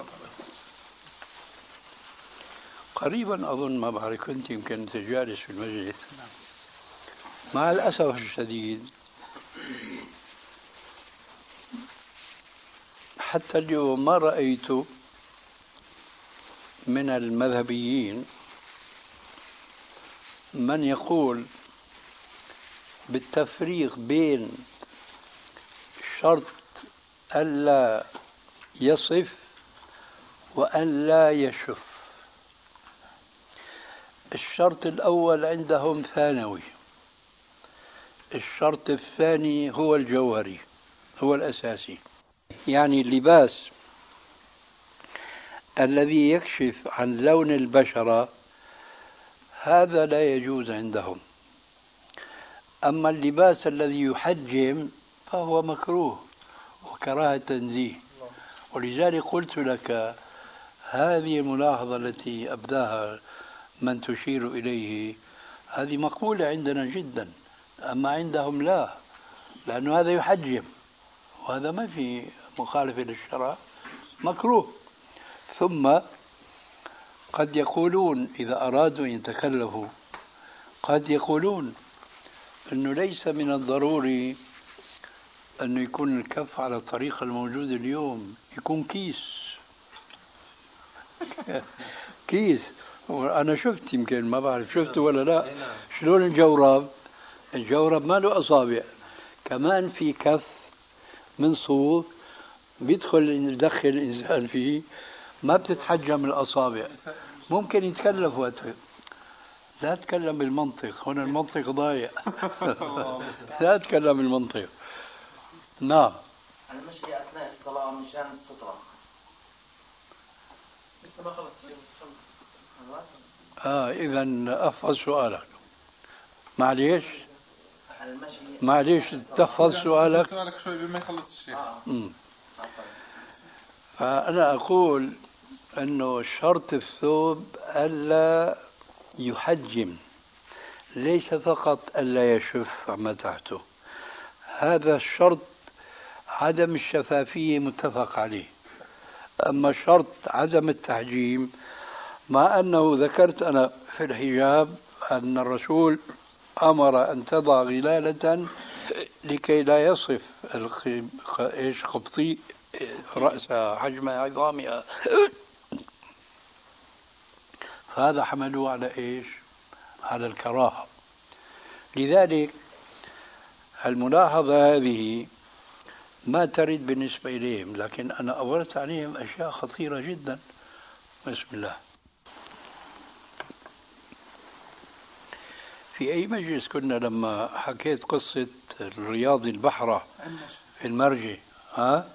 قريبا أظن، ما بعرف، كنت يمكن جالس في المجلس، مع الأسف الشديد حتى اليوم ما رأيت من المذهبيين من يقول بالتفريق بين شرط ألا يصف وأن لا يشف. الشرط الأول عندهم ثانوي، الشرط الثاني هو الجوهري، هو الأساسي. يعني اللباس الذي يكشف عن لون البشرة هذا لا يجوز عندهم، أما اللباس الذي يحجم فهو مكروه وكراهة تنزيه. ولذلك قلت لك هذه الملاحظة التي أبداها من تشير إليه هذه مقبولة عندنا جدا، أما عندهم لا، لأنه هذا يحجم وهذا ما في مخالفة للشرع، مكروه. ثم قد يقولون إذا أرادوا أن يتكلفوا قد يقولون أنه ليس من الضروري أنه يكون الكف على الطريقة الموجودة اليوم، يكون كيس كيس. وأنا شفت، يمكن ما بعرف شفته ولا لا، شلون الجورب الجورب ما له أصابع، كمان في كف من صوف بيدخل يدخل الإنسان فيه، ما بتتحجم الأصابع. ممكن يتكلف وقت. لا تكلم بالمنطق، هنا المنطق ضايع. لا تكلم بالمنطق. نعم. المشي أثناء الصلاة مشان السترة. لسه ما خلصت. آه إذا أحفظ سؤالك. معليش معليش تحفظ سؤالك. سؤالك شوي بما يخلص الشيخ. آه. فأنا أقول أنه شرط الثوب ألا يحجم، ليس فقط ألا يشف عما تحته. هذا الشرط عدم الشفافية متفق عليه. أما شرط عدم التحجيم، مع أنه ذكرت أنا في الحجاب أن الرسول أمر أن تضع غلالة لكي لا يصف إيش قبطي رأسها حجم عظامها، فهذا حملوه على إيش؟ على الكراهة. لذلك الملاحظة هذه ما ترد بالنسبة إليهم، لكن أنا أورت عليهم أشياء خطيرة جدا. بسم الله. في أي مجلس كنا لما حكيت قصة الرياضي البحرة في المرجي؟ ها؟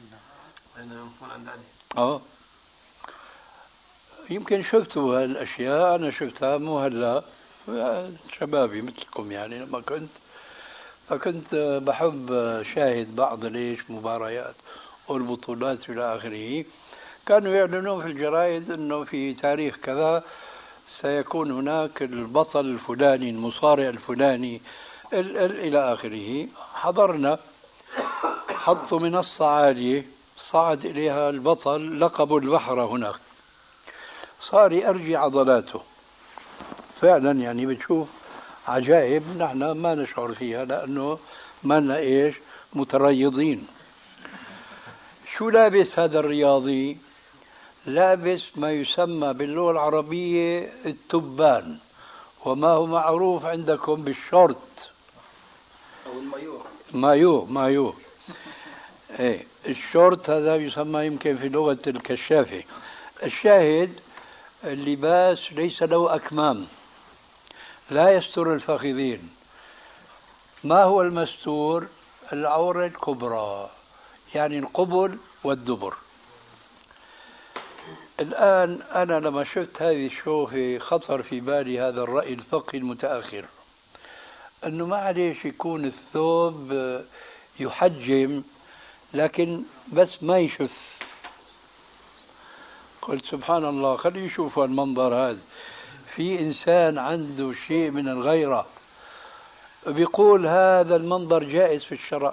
اه يمكن شفتوا هالأشياء، أنا شفتها مو هلا، شبابي مثلكم يعني لما كنت فكنت بحب شاهد بعض ليش مباريات والبطولات إلى آخره. كانوا يعلنون في الجرائد أنه في تاريخ كذا سيكون هناك البطل الفلاني المصارع الفلاني ال ال إلى آخره. حضرنا، حطوا منصة عالية صعد إليها البطل لقب البحر هناك، صار يرجي عضلاته فعلا. يعني بتشوف عجائب نحن ما نشعر فيها لأنه ما لنا إيش متريضين. شو لابس هذا الرياضي؟ لابس ما يسمى باللغة العربية التبان، وما هو معروف عندكم بالشورت أو المايو. مايو مايو ايه الشورت هذا يسمى يمكن في لغة الكشافة. الشاهد اللباس ليس له أكمام، لا يستر الفخذين. ما هو المستور؟ العورة الكبرى، يعني القبل والدبر. الآن أنا لما شفت هذه الشوفة خطر في بالي هذا الرأي الفقهي المتأخر، أنه ما عليش يكون الثوب يحجم لكن بس ما يشف. قلت سبحان الله، خليه يشوفوا المنظر هذا. في إنسان عنده شيء من الغيرة بيقول هذا المنظر جائز في الشرع.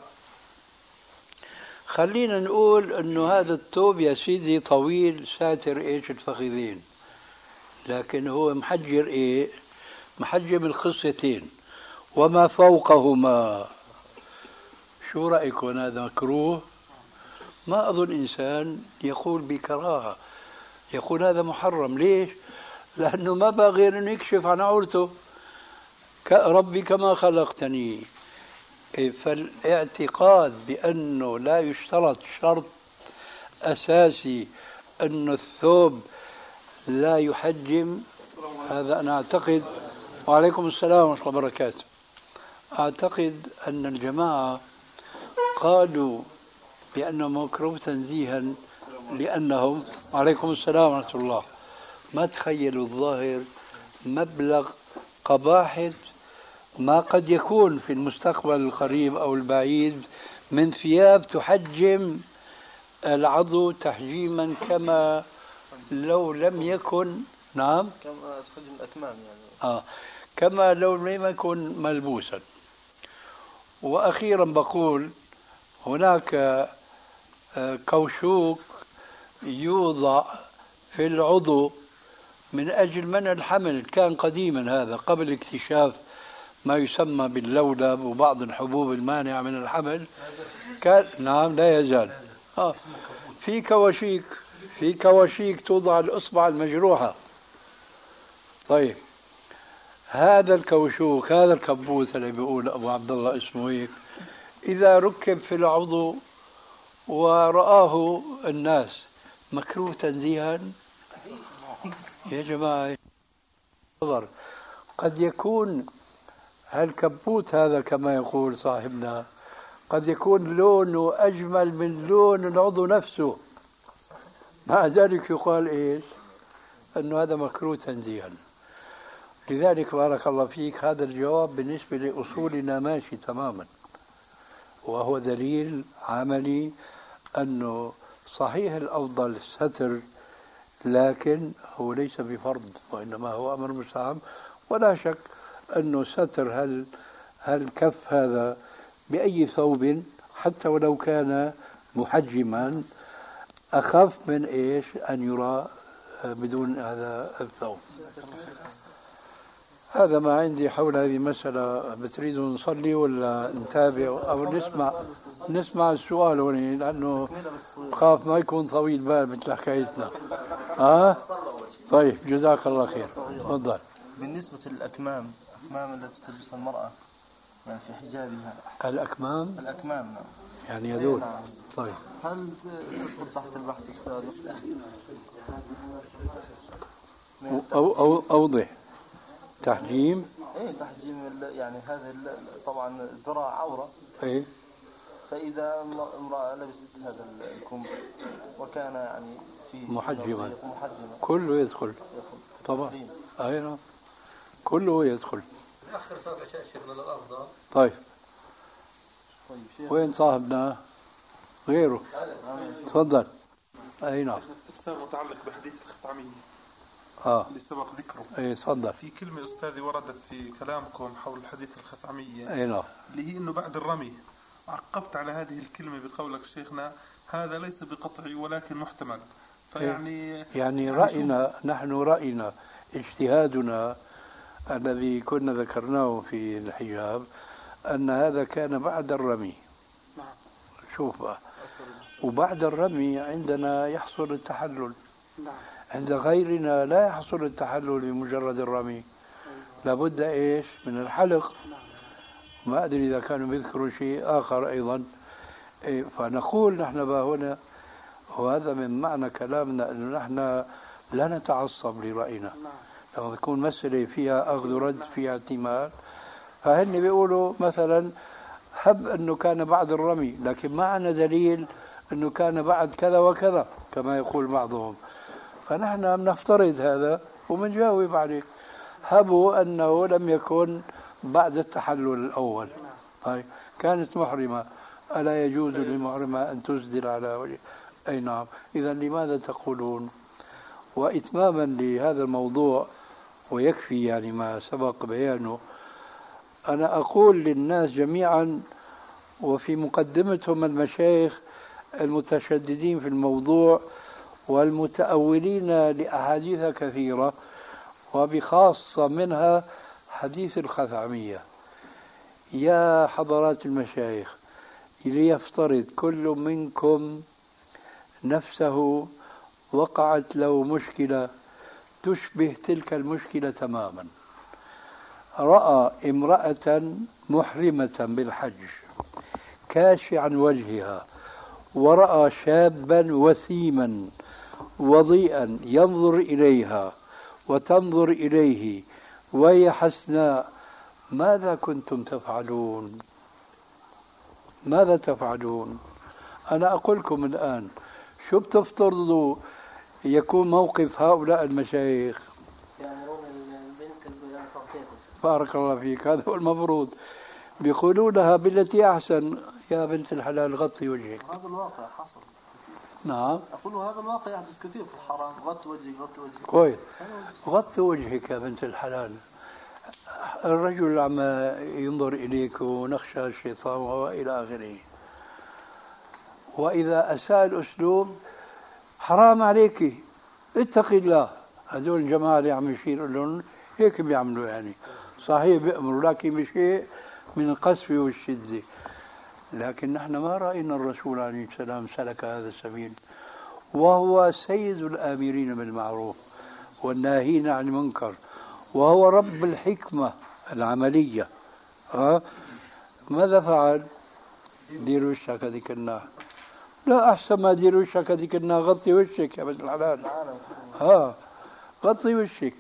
خلينا نقول انه هذا الثوب يا سيدي طويل ساتر ايش الفخذين، لكن هو محجر ايه؟ محجم الخصيتين وما فوقهما. شو رأيكم؟ هذا مكروه؟ ما أظن إنسان يقول بكراهة، يقول هذا محرم. ليش؟ لأنه ما بقى غير أن يكشف عن عورته. ربي كما خلقتني. فالاعتقاد بأنه لا يشترط شرط أساسي أن الثوب لا يحجم، هذا أنا أعتقد. وعليكم السلام ورحمة الله وبركاته. أعتقد أن الجماعة قالوا بأنه مكروه تنزيها لأنهم، وعليكم السلام ورحمة الله، ما تخيلوا الظاهر مبلغ قباحة ما قد يكون في المستقبل القريب أو البعيد من ثياب تحجم العضو تحجيما كما لو لم يكن. نعم، كما تحجم الأكمام يعني. آه كما لو لم يكن ملبوسا. وأخيرا بقول هناك كوشوك يوضع في العضو من أجل منع الحمل، كان قديما هذا قبل اكتشاف ما يسمى باللولب وبعض الحبوب المانعة من الحمل. كان نعم لا يزال آه. في كواشيك في كواشيك توضع الإصبع المجروحة. طيب هذا الكوشوك، هذا الكبوت اللي بيقول أبو عبد الله اسمه هيك، إذا ركب في العضو ورآه الناس مكروه تنزيها يا جماعة. قد يكون هالكبوت هذا كما يقول صاحبنا قد يكون لونه أجمل من لون العضو نفسه، مع ذلك يقال إيش؟ أنه هذا مكروه تنزيها. لذلك بارك الله فيك هذا الجواب بالنسبة لأصولنا ماشي تماما، وهو دليل عملي أنه صحيح الأفضل الستر، لكن هو ليس بفرض وإنما هو أمر مستحب. ولا شك أنه ستر هل هالكف هذا بأي ثوب حتى ولو كان محجما أخف من إيش أن يرى بدون هذا الثوب. هذا ما عندي حول هذه المسألة. بتريدوا نصلي ولا نتابع أو نسمع نسمع السؤال هنا، لأنه خاف ما يكون طويل بال مثل حكايتنا. آه طيب جزاك الله خير. تفضل. بالنسبة للأكمام، الأكمام التي تلبسها المرأة يعني في حجابها، الأكمام الأكمام نعم، يعني هذول. نعم. طيب هل تدخل تحت البحث أستاذ؟ أو أو أوضح تحجيم. ايه تحجيم يعني هذا طبعا الذراع عورة. ايه فإذا امرأة لبست هذا الكم وكان يعني فيه محجما محجما كله يدخل يدخل. طبعا. اي نعم كله يدخل. نأخر صلاة العشاء شيخنا للأفضل. طيب وين صاحبنا غيره؟ تفضل. أي نعم. استفسار متعلق بحديث الخثعمية آه. اللي سبق ذكره. أي تفضل. في كلمة أستاذي وردت في كلامكم حول حديث الخثعمية. أي نعم. اللي هي إنه بعد الرمي. عقبت على هذه الكلمة بقولك شيخنا هذا ليس بقطعي ولكن محتمل. فيعني يعني رأينا نحن رأينا اجتهادنا الذي كنا ذكرناه في الحجاب أن هذا كان بعد الرمي. نعم. شوف بقى. وبعد الرمي عندنا يحصل التحلل. نعم. عند غيرنا لا يحصل التحلل بمجرد الرمي. لابد إيش من الحلق. ما أدري إذا كانوا بيذكروا شيء آخر أيضا. فنقول نحن بقى هنا وهذا من معنى كلامنا أنه نحن لا نتعصب لرأينا. لما تكون مسألة فيها أخذ رد فيها اعتماد فهن بيقولوا مثلا هب أنه كان بعد الرمي لكن ما عندنا دليل أنه كان بعد كذا وكذا كما يقول بعضهم. فنحن بنفترض هذا وبنجاوب عليه. هبوا أنه لم يكن بعد التحلل الأول. طيب كانت محرمة ألا يجوز للمحرمة أن تسدل على وجه؟ أي نعم. إذا لماذا تقولون؟ وإتماما لهذا الموضوع ويكفي يعني ما سبق بيانه أنا أقول للناس جميعا وفي مقدمتهم المشايخ المتشددين في الموضوع والمتأولين لأحاديث كثيرة وبخاصة منها حديث الخثعمية. يا حضرات المشايخ ليفترض كل منكم نفسه وقعت له مشكلة تشبه تلك المشكلة تماما. رأى امرأة محرمة بالحج كاشعا وجهها ورأى شابا وسيما وضيئا ينظر إليها وتنظر إليه وهي حسناء. ماذا كنتم تفعلون؟ ماذا تفعلون؟ أنا أقول لكم الآن شو بتفترضوا يكون موقف هؤلاء المشايخ؟ يأمرون البنت بتغطيته. بارك الله فيك. هذا هو المفروض. بيقولوا لها بالتي أحسن يا بنت الحلال غطي وجهك. هذا الواقع حصل. نعم. أقول هذا الواقع يحدث كثير في الحرام. غطي وجهك غطي وجهك. كويس. غطي وجهك يا بنت الحلال. الرجل عم ينظر إليك ونخشى الشيطان وإلى آخره. وإذا أساء الأسلوب حرام عليك اتقي الله. هذول الجماعة اللي عم يشير لهم هيك بيعملوا يعني صحيح بيأمروا لكن بشيء من القسوة والشدة. لكن نحن ما رأينا الرسول عليه السلام سلك هذا السبيل وهو سيد الآمرين بالمعروف والناهين عن المنكر وهو رب الحكمة العملية. ها ماذا فعل؟ دير وشك هذيك الناحية. لا أحسن ما دير وشك هذيك الناحية غطي وشك يا بنت الحلال. ها غطي وشك.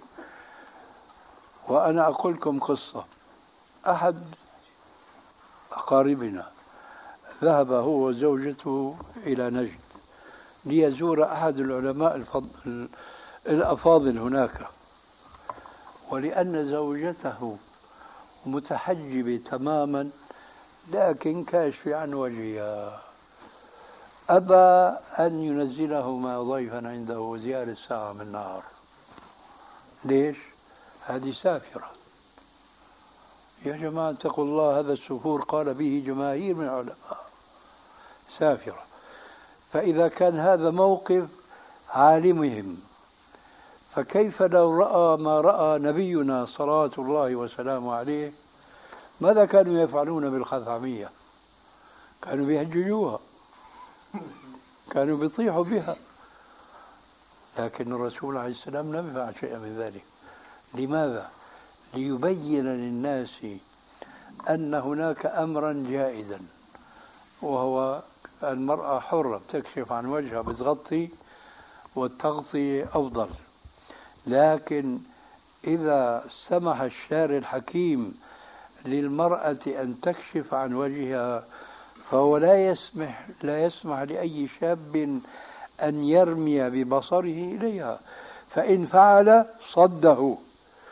وأنا أقول لكم قصة. أحد أقاربنا ذهب هو وزوجته إلى نجد ليزور أحد العلماء الفضل الأفاضل هناك. ولأن زوجته متحجبة تماما لكن كاشفة عن وجهها أبى أن ينزلهما ضيفا عنده زيارة ساعة من النهار. ليش؟ هذه سافرة. يا جماعة اتقوا الله. هذا السفور قال به جماهير من العلماء سافرة. فإذا كان هذا موقف عالمهم فكيف لو رأى ما رأى نبينا صلوات الله وسلامه عليه؟ ماذا كانوا يفعلون بالخثعمية؟ كانوا بيهججوها كانوا بيطيحوا بها. لكن الرسول عليه السلام لم يفعل شيئا من ذلك. لماذا؟ ليبين للناس أن هناك أمرا جائزا وهو المرأة حرة تكشف عن وجهها بتغطي والتغطية أفضل. لكن إذا سمح الشارع الحكيم للمرأة أن تكشف عن وجهها فهو لا يسمح لا يسمح لأي شاب أن يرمي ببصره إليها. فإن فعل صده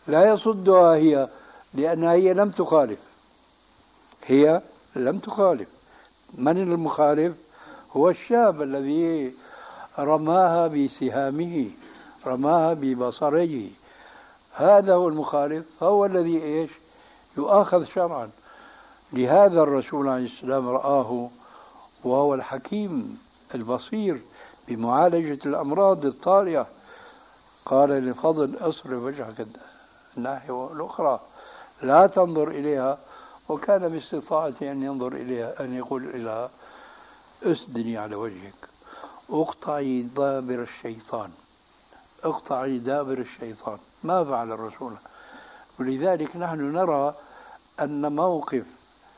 لا يصدها هي، لأنها هي لم تخالف، هي لم تخالف. من المخالف؟ هو الشاب الذي رماها بسهامه، رماها ببصره، هذا هو المخالف، فهو الذي إيش يؤاخذ شرعا. لهذا الرسول عليه السلام رآه وهو الحكيم البصير بمعالجة الأمراض الطارئة، قال للفضل اصرف وجهك الناحية الأخرى لا تنظر إليها، وكان باستطاعته أن ينظر إليها، أن يقول إليها اسدني على وجهك، اقطعي دابر الشيطان، اقطعي دابر الشيطان. ما فعل الرسول. ولذلك نحن نرى أن موقف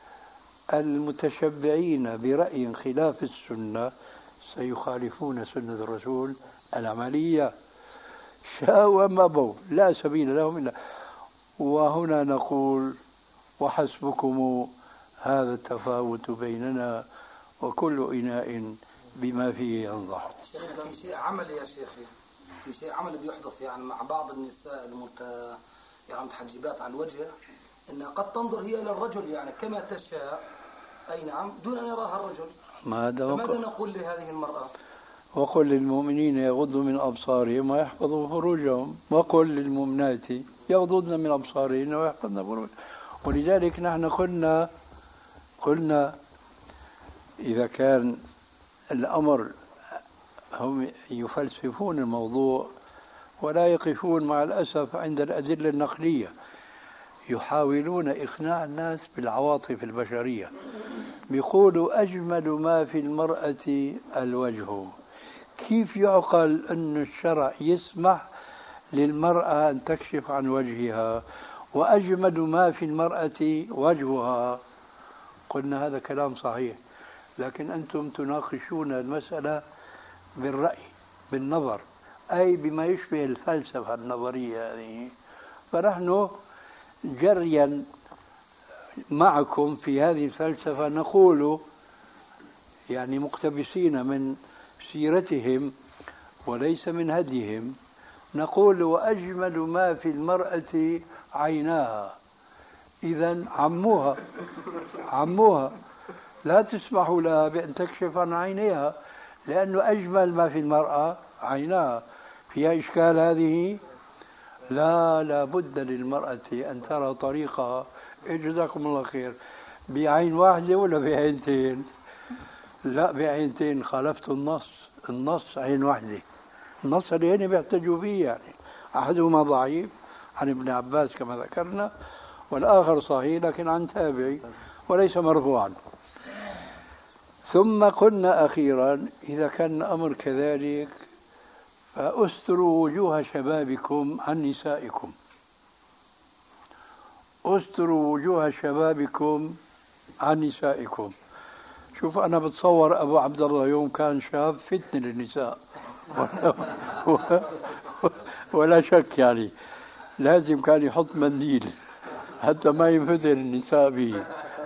المتشبعين برأي خلاف السنة سيخالفون سنة الرسول العملية، شاءوا أم أبوا، لا سبيل لهم إلا. وهنا نقول وحسبكم هذا التفاوت بيننا وكل إناء بما فيه ينضح. شيخنا في شيء عملي يا شيخي، في شيء عملي بيحدث يعني مع بعض النساء المت يعني متحجبات عن الوجه، انها قد تنظر هي الى الرجل يعني كما تشاء، اي نعم، دون ان يراها الرجل. ماذا نقول لهذه المرأة؟ وقل للمؤمنين يغضوا من أبصارهم ويحفظوا فروجهم، وقل للمؤمنات يغضضن من أبصارهن ويحفظن فروجهن. ولذلك نحن قلنا قلنا إذا كان الأمر هم يفلسفون الموضوع ولا يقفون مع الأسف عند الأدلة النقلية، يحاولون إقناع الناس بالعواطف البشرية، بيقولوا أجمل ما في المرأة الوجه. كيف يعقل أن الشرع يسمح للمرأة أن تكشف عن وجهها وأجمل ما في المرأة وجهها؟ قلنا هذا كلام صحيح، لكن أنتم تناقشون المسألة بالرأي بالنظر، أي بما يشبه الفلسفة النظرية هذه. فنحن جريا معكم في هذه الفلسفة نقول يعني مقتبسين من سيرتهم وليس من هديهم، نقول وأجمل ما في المرأة عيناها. إذن عموها عموها لا تسمحوا لها بأن تكشف عن عينيها، لأنه أجمل ما في المرأة عيناها. فيها إشكال هذه؟ لا لا بد للمرأة أن ترى طريقها. جزاكم الله خير. بعين واحدة ولا بعينتين؟ لا بعينتين، خالفت النص. النص عين واحدة. النص اللي هنا بيحتجوا فيه يعني أحدهما ضعيف عن ابن عباس كما ذكرنا، والآخر صحيح لكن عن تابعي وليس مرفوعا. ثم قلنا أخيرا إذا كان الأمر كذلك فأستروا وجوه شبابكم عن نسائكم، أستروا وجوه شبابكم عن نسائكم. شوف أنا بتصور أبو عبد الله يوم كان شاب فتن للنساء ولا شك يعني لازم كان يحط منديل حتى ما ينفتن النساء به.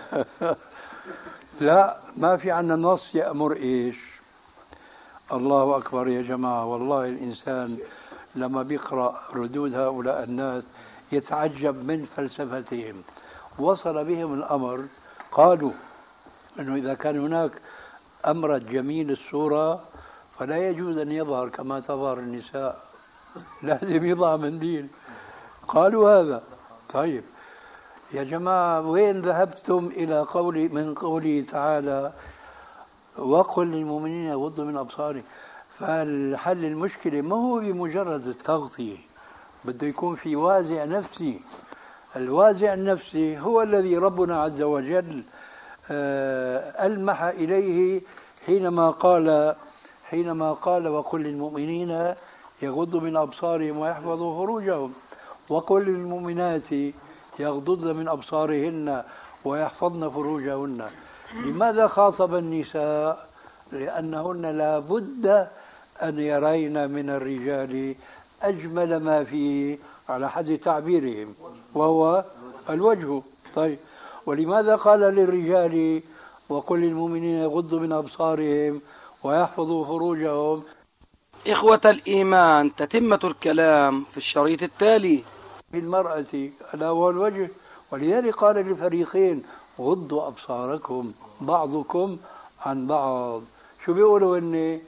لا ما في عنا نص يأمر إيش. الله أكبر يا جماعة، والله الإنسان لما بيقرأ ردود هؤلاء الناس يتعجب من فلسفتهم. وصل بهم الأمر قالوا أنه إذا كان هناك أمرد جميل الصورة فلا يجوز أن يظهر كما تظهر النساء، لازم يضع منديل. قالوا هذا. طيب يا جماعة وين ذهبتم إلى قولي من قوله تعالى وقل للمؤمنين يغضوا من أبصارهم؟ فالحل المشكلة ما هو بمجرد التغطية، بده يكون في وازع نفسي. الوازع النفسي هو الذي ربنا عز وجل ألمح إليه حينما قال حينما قال وقل للمؤمنين يغضوا من أبصارهم ويحفظوا فروجهم، وقل للمؤمنات يغضضن من أبصارهن ويحفظن فروجهن. لماذا خاطب النساء؟ لأنهن لا بد أن يرين من الرجال أجمل ما فيه على حد تعبيرهم وهو الوجه. طيب ولماذا قال للرجال وقل للمؤمنين يغضوا من أبصارهم ويحفظوا فروجهم؟ إخوة الإيمان، تتمة الكلام في الشريط التالي. بالمرأة ألا هو الوجه. ولذلك قال للفريقين غضوا أبصاركم بعضكم عن بعض. شو بيقولوا إن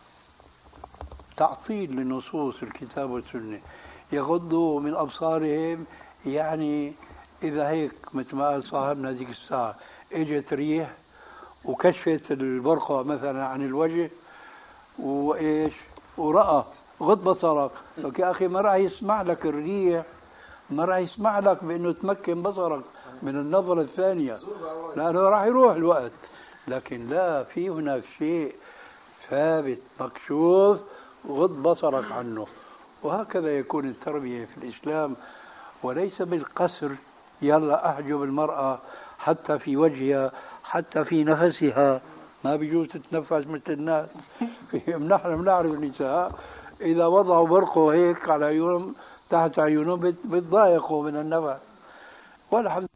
تعطيل لنصوص الكتاب والسنة. يغضوا من أبصارهم يعني إذا هيك مثل ما قال صاحبنا هذيك الساعة إجت ريح وكشفت البرقع مثلا عن الوجه وإيش ورأى غض بصرك، لك يا أخي ما راح يسمع لك الريح، ما راح يسمع لك بأنه تمكن بصرك من النظرة الثانية لأنه راح يروح الوقت. لكن لا، في هناك شيء ثابت مكشوف غض بصرك عنه. وهكذا يكون التربية في الإسلام، وليس بالقسر يلا أحجب المرأة حتى في وجهها حتى في نفسها، ما بيجوز تتنفس مثل الناس. نحن بنعرف النساء إذا وضعوا برقوا هيك على عيونهم تحت عيونهم بيتضايقوا من النفس. والحمد